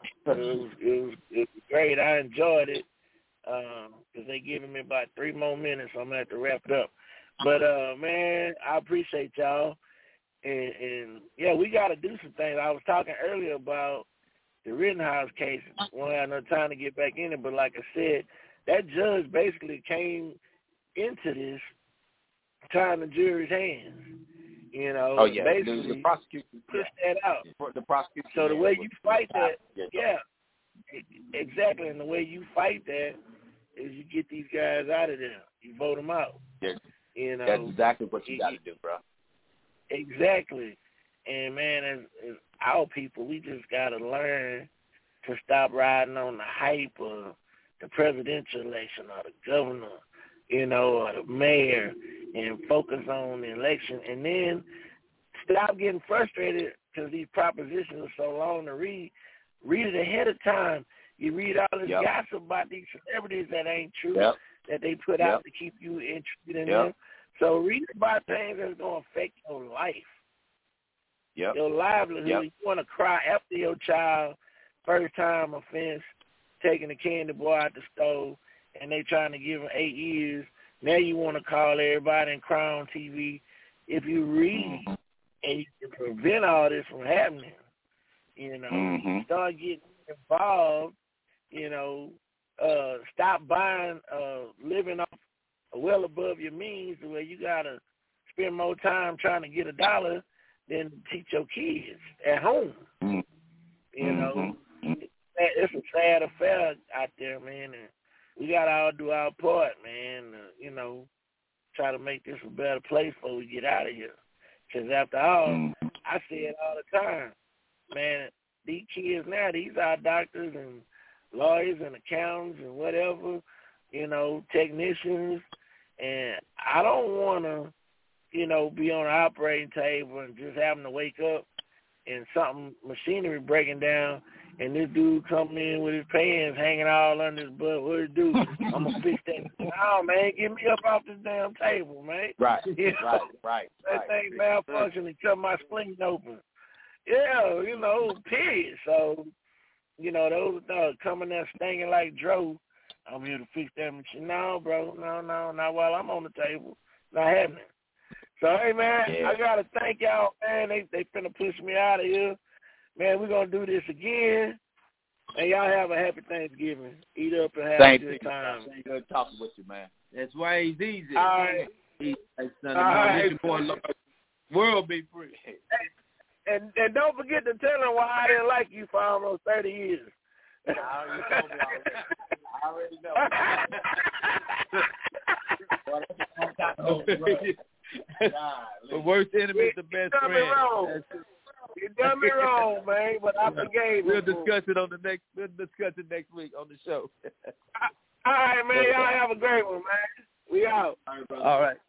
it was great. I enjoyed it because they giving me about 3 more minutes, so I'm going to have to wrap it up. But, man, I appreciate y'all. And yeah, we got to do some things. I was talking earlier about the Rittenhouse case. We don't have no time to get back in it, but like I said, that judge basically came into this tying the jury's hands. You know, basically the prosecution pushed that out. The prosecution. So the way you fight that, exactly. And the way you fight that is you get these guys out of there. You vote them out. Yeah. You know, that's exactly what you got to do, bro. Exactly. And man, as our people, we just got to learn to stop riding on the hype of the presidential election or the governor, you know, or the mayor, and focus on the election, and then stop getting frustrated because these propositions are so long to read. Read it ahead of time. You read all this gossip about these celebrities that ain't true, that they put out to keep you interested in them. So read about things that's going to affect your life, your livelihood. You want to cry after your child, first-time offense, taking the candy boy out the stove, and they trying to give him 8 years. Now you want to call everybody and cry on TV. If you read and you can prevent all this from happening, you know, you start getting involved, you know, stop buying, living off well above your means where you got to spend more time trying to get $1 than teach your kids at home. You know, it's a sad affair out there, man, and we got to all do our part, man, you know, try to make this a better place before we get out of here. Because after all, I say it all the time, man, these kids now, these are doctors and lawyers and accountants and whatever, technicians. And I don't want to, be on an operating table and just having to wake up and machinery breaking down, and this dude coming in with his pants hanging all under his butt. What it do? I'm going to fix that. No, man, get me up off this damn table, man. Right, right. That thing malfunctioned and cut my spleen open. Yeah, period. So, those coming there stinging like Dro, I'm here to fix that machine. No, bro, no, not while I'm on the table. Not happening. So, hey, man, I got to thank y'all, man. They finna push me out of here. Man, we're going to do this again. And y'all have a happy Thanksgiving. Eat up and have a good time. Good talking with you, man. That's why he's easy. All right. All right. Your boy, world be free. And don't forget to tell him why I didn't like you for almost 30 years. I already know. The worst enemy is the best friend. You done me wrong, man, but I forgave you. We'll discuss it next week on the show. All right, man. Y'all have a great one, man. We out. All right.